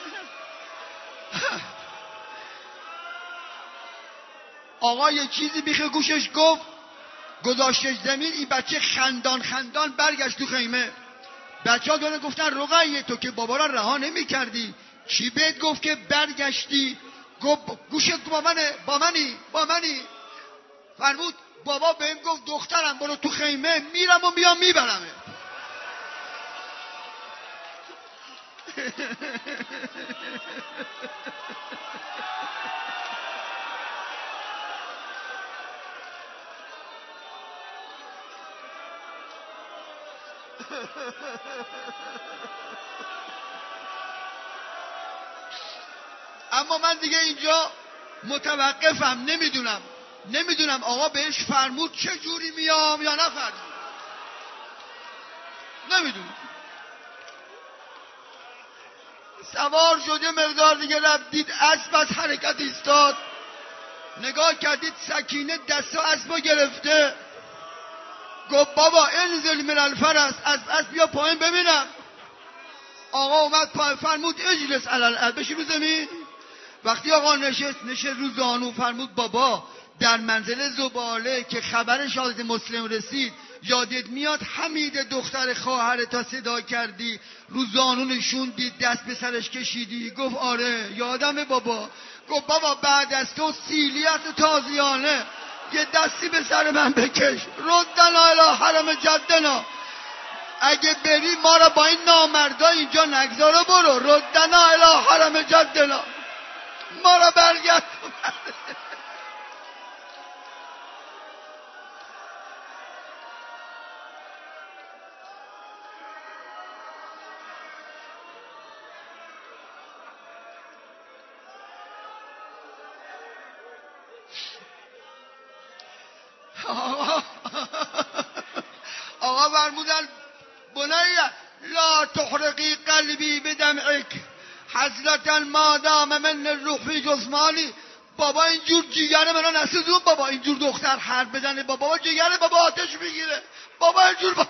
آقا یه چیزی بیخ گوشش گفت، گذاشتش زمین. این بچه خندان خندان برگشت تو خیمه. بچه ها دونه گفتن رقیه تو که بابا را رها نمی کردی چی بهت گفت که برگشتی؟ گفت گوشت با منه، با منی با منی. فرمود بابا بهم گفت دخترم برو تو خیمه، میرم و میام میبرمه. اما من دیگه اینجا متوقفم. نمیدونم نمیدونم آقا بهش فرمود چه جوری میام یا نفرمود، نمیدونم. سوار شده مقدار دیگه رفت، دید اسب از حرکت ایستاد. نگاه کردید سکینه دست اسبو گرفته. گفت بابا انزل من الفرس، از اسب بیا پایین ببینم. آقا اومد پایین. فرمود اجلس علی الارض، بشین رو زمین. وقتی آقا نشست نشست رو زانو. فرمود بابا در منزل زباله که خبر شهادت مسلم رسید یادت میاد حمید دختر خواهر تا صدا کردی رو زانو نشوندی دست به سرش کشیدی؟ گفت آره یادمه بابا. گفت بابا بعد از تو سیلیت تازیانه یه دستی به سر من بکش. ردنا الی حرم جدنا، اگه بری ما را با این نامردا اینجا نگذاره برو. ردنا الی حرم جدنا، ما را برگرد. آقا آقا فرمودن بنیه لا تحرقی قلبی بدمعک حضرتا ما دام من الروح فی جسمانی. بابا اینجور جیگر منو نسوزون. بابا اینجور دختر حرف بزنه بابا جیگر بابا آتش میگیره. بابا اینجور با...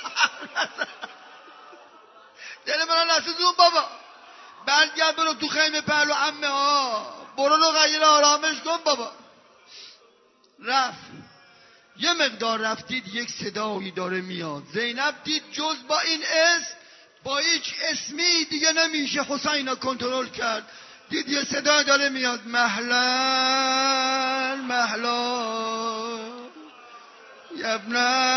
دل منو نسوزون بابا. برگرد برو تو خیمه پهلو عمه ها، برو رو غیر آرامش کن بابا. رفت. یه مقدار رفتید یک صدایی داره میاد. زینب دید جز با این اسم با هیچ اسمی دیگه نمیشه حسین رو کنترل کرد. دید یه صدای داره میاد مهلا مهلا ابن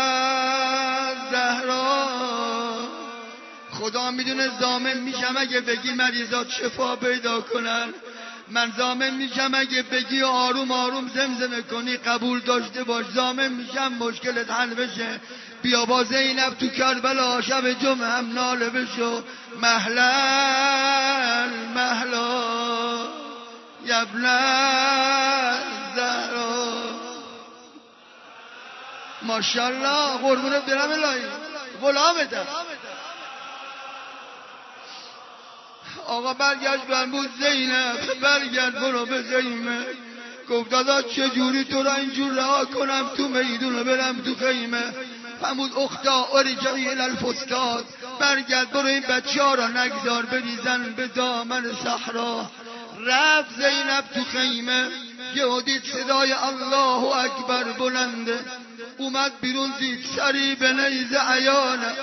زهرا. خدا میدونه ضامن میشم اگه بگی مریضات شفا پیدا کنن. من ضامن میشم اگه بگی آروم آروم زمزمه کنی قبول داشته باش. ضامن میشم مشکلت حل بشه. بیا با زینب تو کربلا شب جمعه هم ناله بشو. مهلا مهلا ابن زهرا. ماشاءالله قربونت برم الهی غلامتم. آقا برگشت فرمود زینب برگرد برو به خیمه. گفت دادا چجوری تو را اینجور رها کنم تو میدون برم تو خیمه؟ فرمود اختا ارجعی الالفستاد، برگرد برو این بچه ها را نگذار بریزن به دامن صحرا. رفت زینب تو خیمه. یه دید صدای الله اکبر بلنده. اومد بیرون دید سری به نیزه عیانه.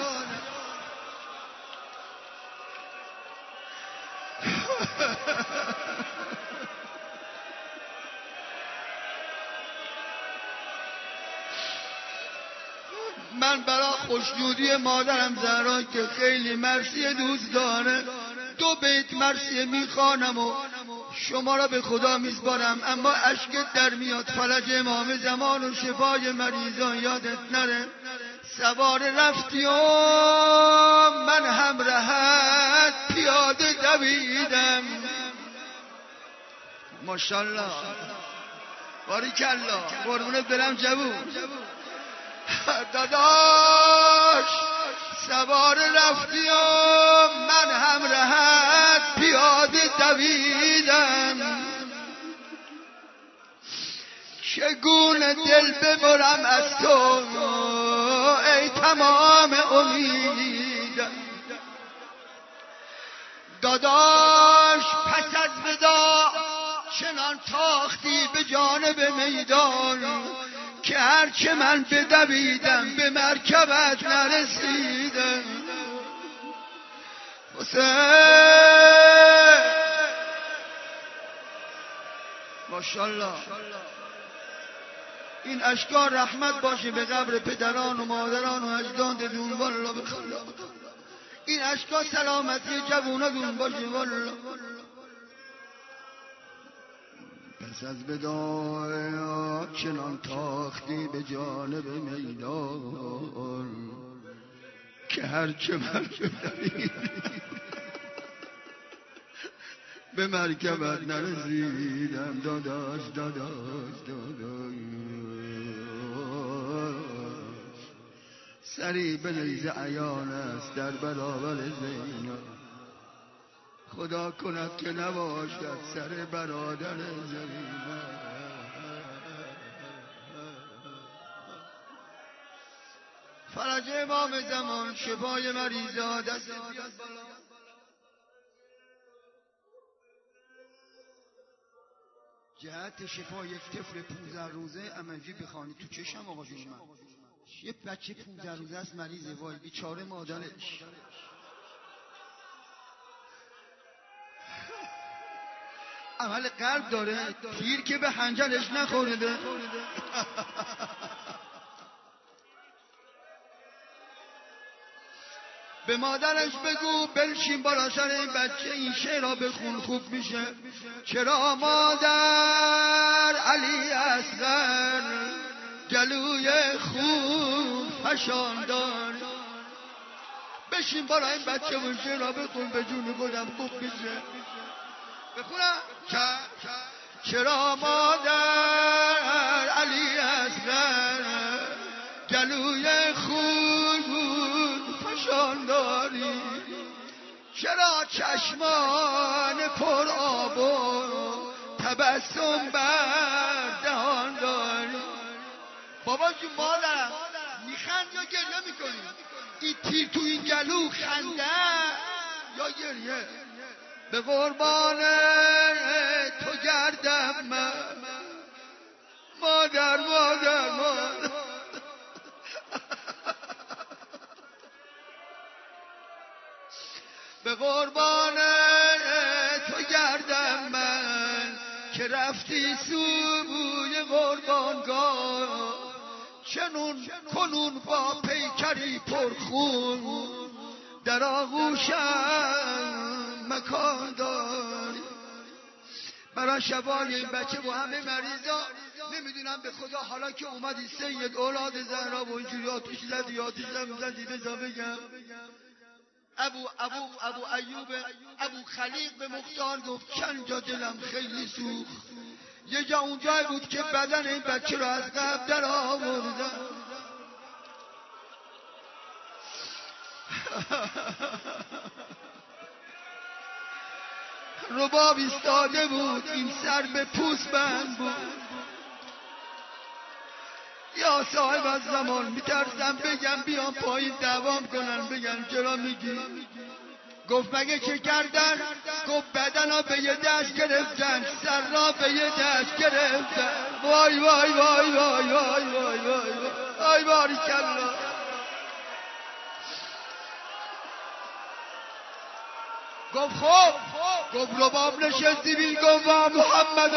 من برای خوشنودی مادرم زهرا که خیلی مرثیه دوست داره دو بیت مرثیه میخوانم و شما را به خدا میسپارم. اما اشکت در میاد فرج امام زمان و شفای مریضان یادت نره. سوار رفتی و من هم راحت پیاده دویدم. ماشاءالله باریکالله قربونت برم جوون داداش سوار رفتی و من هم راحت پیاده دویدم چگونه دل ببرم از تو ای تمام امیدم داداش پس از وداع چنان تاختی به جانب میدان که هرچه من بدویدم به مرکبت نرسیدم حسین ماشاءالله این اشکار رحمت باشه به قبر پدران و مادران و اجدادتون والله بخلا این اشکار سلامتی جووناتون باشه والله پس از بداع چنان تاختی به جانب میدان که هرچه من به مرکبت نرسیدم داداش داداش داداش سری به نیزه عیان است در برابر زینب خدا کند که نباشد سر برادر زینب فرج امام زمان شفای مریضا دست بیاد بالا جهت شفا یک طفل پونزده روزه امنجی بخوانی تو چشم آقا جون من یه بچه پونزده روزه است مریضه وای بیچاره مادرش عمل قلب داره تیر که به حنجرش نخورده به مادرش بگو بلشین بالا سر این بچه این شعر را بخون خوب میشه چرا مادر علی اصغر گلوی خوب فشاندار بشین بالا این بچه و شعر را بخون به جون خودم خوب میشه بخونم چرا مادر علی اصغر گلوی خوب فشانداری چرا چشمان پر آب و تبسم بر دهان داری بابا جون مادرم میخند یا گریه میکنی این تیر تو این گلو خنده یا گریه به قربان تو گردم من مادر مادر مادر به قربان تو گردم من که رفتی سوی قربانگاه چنون کنون با پیکری پرخون در آغوشم مکان داری برای شفای این بچه و همه مریضا نمیدونم به خدا حالا که اومدی سید اولاد زهرا و اینجوری آتش زدی آتش زدی بزا بگم ابو ابو ابو ایوب ابو خلیق به مختار گفت چند جا دلم خیلی سوخت یه جا اونجایی بود که بدن این بچه رو از قبل در آوردم رباب ایستاده بود این سر به پوست بند بود یا صاحب از زمان میترسم بگم بیام پایین دوام کنن بگن چرا میگی گفت مگه چه کردن گفت بدن ها به یه دست گرفتن سر را به یه دست گرفتن وای وای وای وای وای وای وای وای باریکالله گفت خب گفت رباب نشستی بین گفت محمد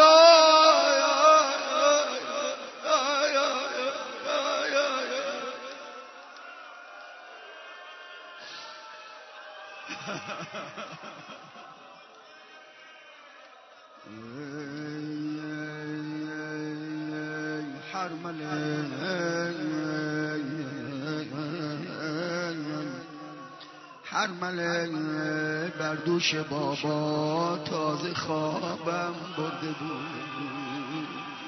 ارمله بر دوش بابا تازه خوابم برده بود.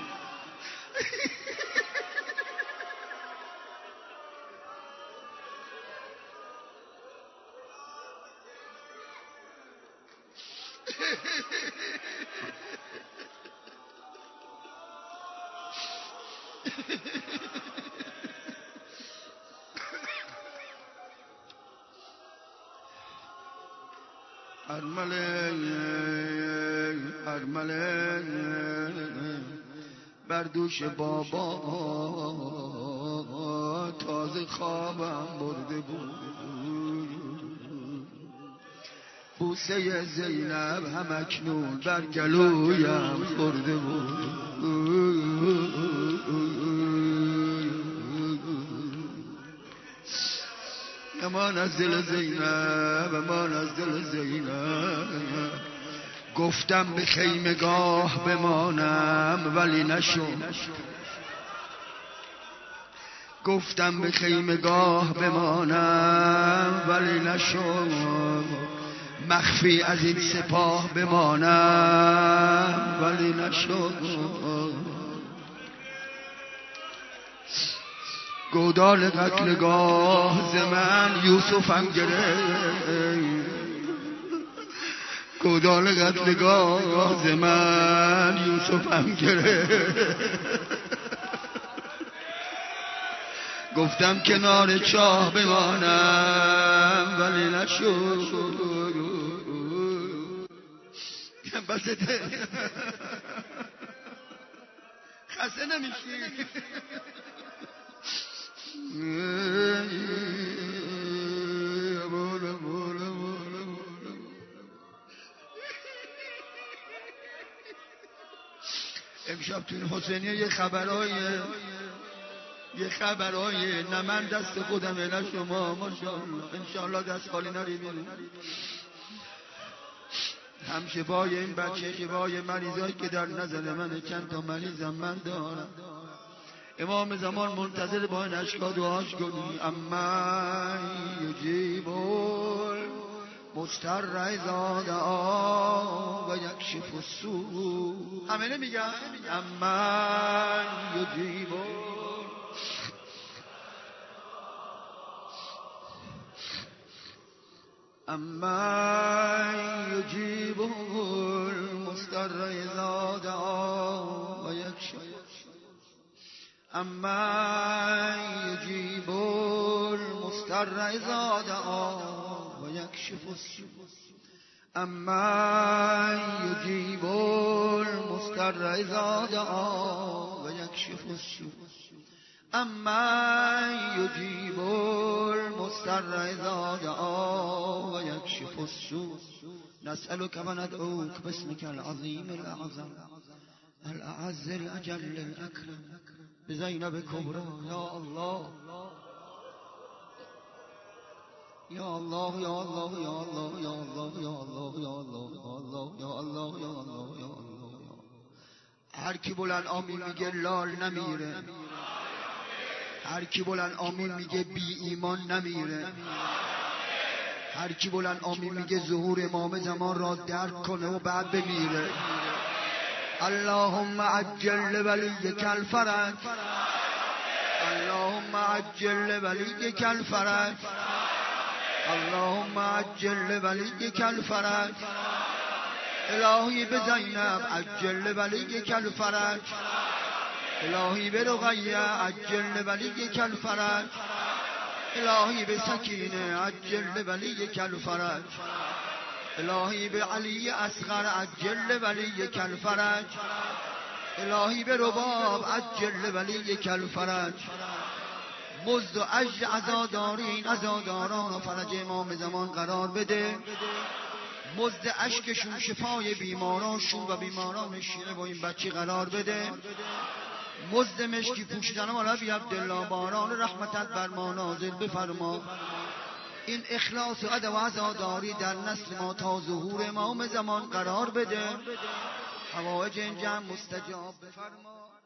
ارمله ارمله بر دوش بابا تازه خوابم برده بود. بوسه زینب هم اکنون بر گلویم خورده بود. امان از دل زینب، امان از دل زینب. گفتم به خیمگاه بمانم ولی نشد. گفتم به خیمگاه بمانم ولی نشد. مخفی از این سپاه بمانم ولی نشد. گودال قتلگاه ز من یوسفم گرفت. گودال قتلگاه ز من یوسفم گرفت. گفتم کنار چاه بمانم ولی نشد. بسته خسته نمیشی. امشب تو این حسینیه یه خبرای یه خبرای نه من دست خودمه نه شما. ماشاءالله انشاءالله دست خالی نریم. هم شفای این بچه شفای مریضایی که در نظر من چند تا مریضم من دارم. امام زمان منتظر با این اشکا دعاش کنی. اما یجیب مضطر اذا دعا و یکشف السوء. همه نمیگن اما یجیب اما یجیب المضطر اذا دعا و یکشف. اما یجیب المضطر اذا دعا و یکشف السوء. اما یجیب المضطر اذا دعا و یکشف السوء. اما یجیب المضطر اذا دعا و یکشف السوء. نسألك و ندعوك باسمك العظیم الاعظم الاعز الاجل الاکرم بزینب کبرا. یا الله یا الله یا الله یا الله یا الله یا الله یا الله یا الله یا الله یا الله. هر کی بلند آمین میگه لال نمیره. هر کی بلند آمین میگه بی ایمان نمیره. هر کی بلند آمین میگه ظهور امام زمان را درک کنه و بعد بمیره. اللهم عجل ولیک الفرج. اللهم عجل ولیک الفرج. اللهم عجل ولیک الفرج. الهی به زینب عجل ولیک الفرج. الهی به رقیه عجل ولیک الفرج. الهی به سکینه عجل ولیک الفرج. الهی به علی اصغر عجل ولیک الفرج. الهی به رباب عجل ولیک الفرج. مزد و عجل عزادارین عزاداران و فرج امام زمان قرار بده. مزد اشکشون شفای بیمارانشون و بیماران شیره و این بچی قرار بده. مزد مشکی پوشیدن مولا بی عبدالله باران رحمتت بر ما نازل بفرما. این اخلاص و ادب و عزاداری در نسل ما تا ظهور امام زمان قرار بده. حوائج این جمع مستجاب بفرما.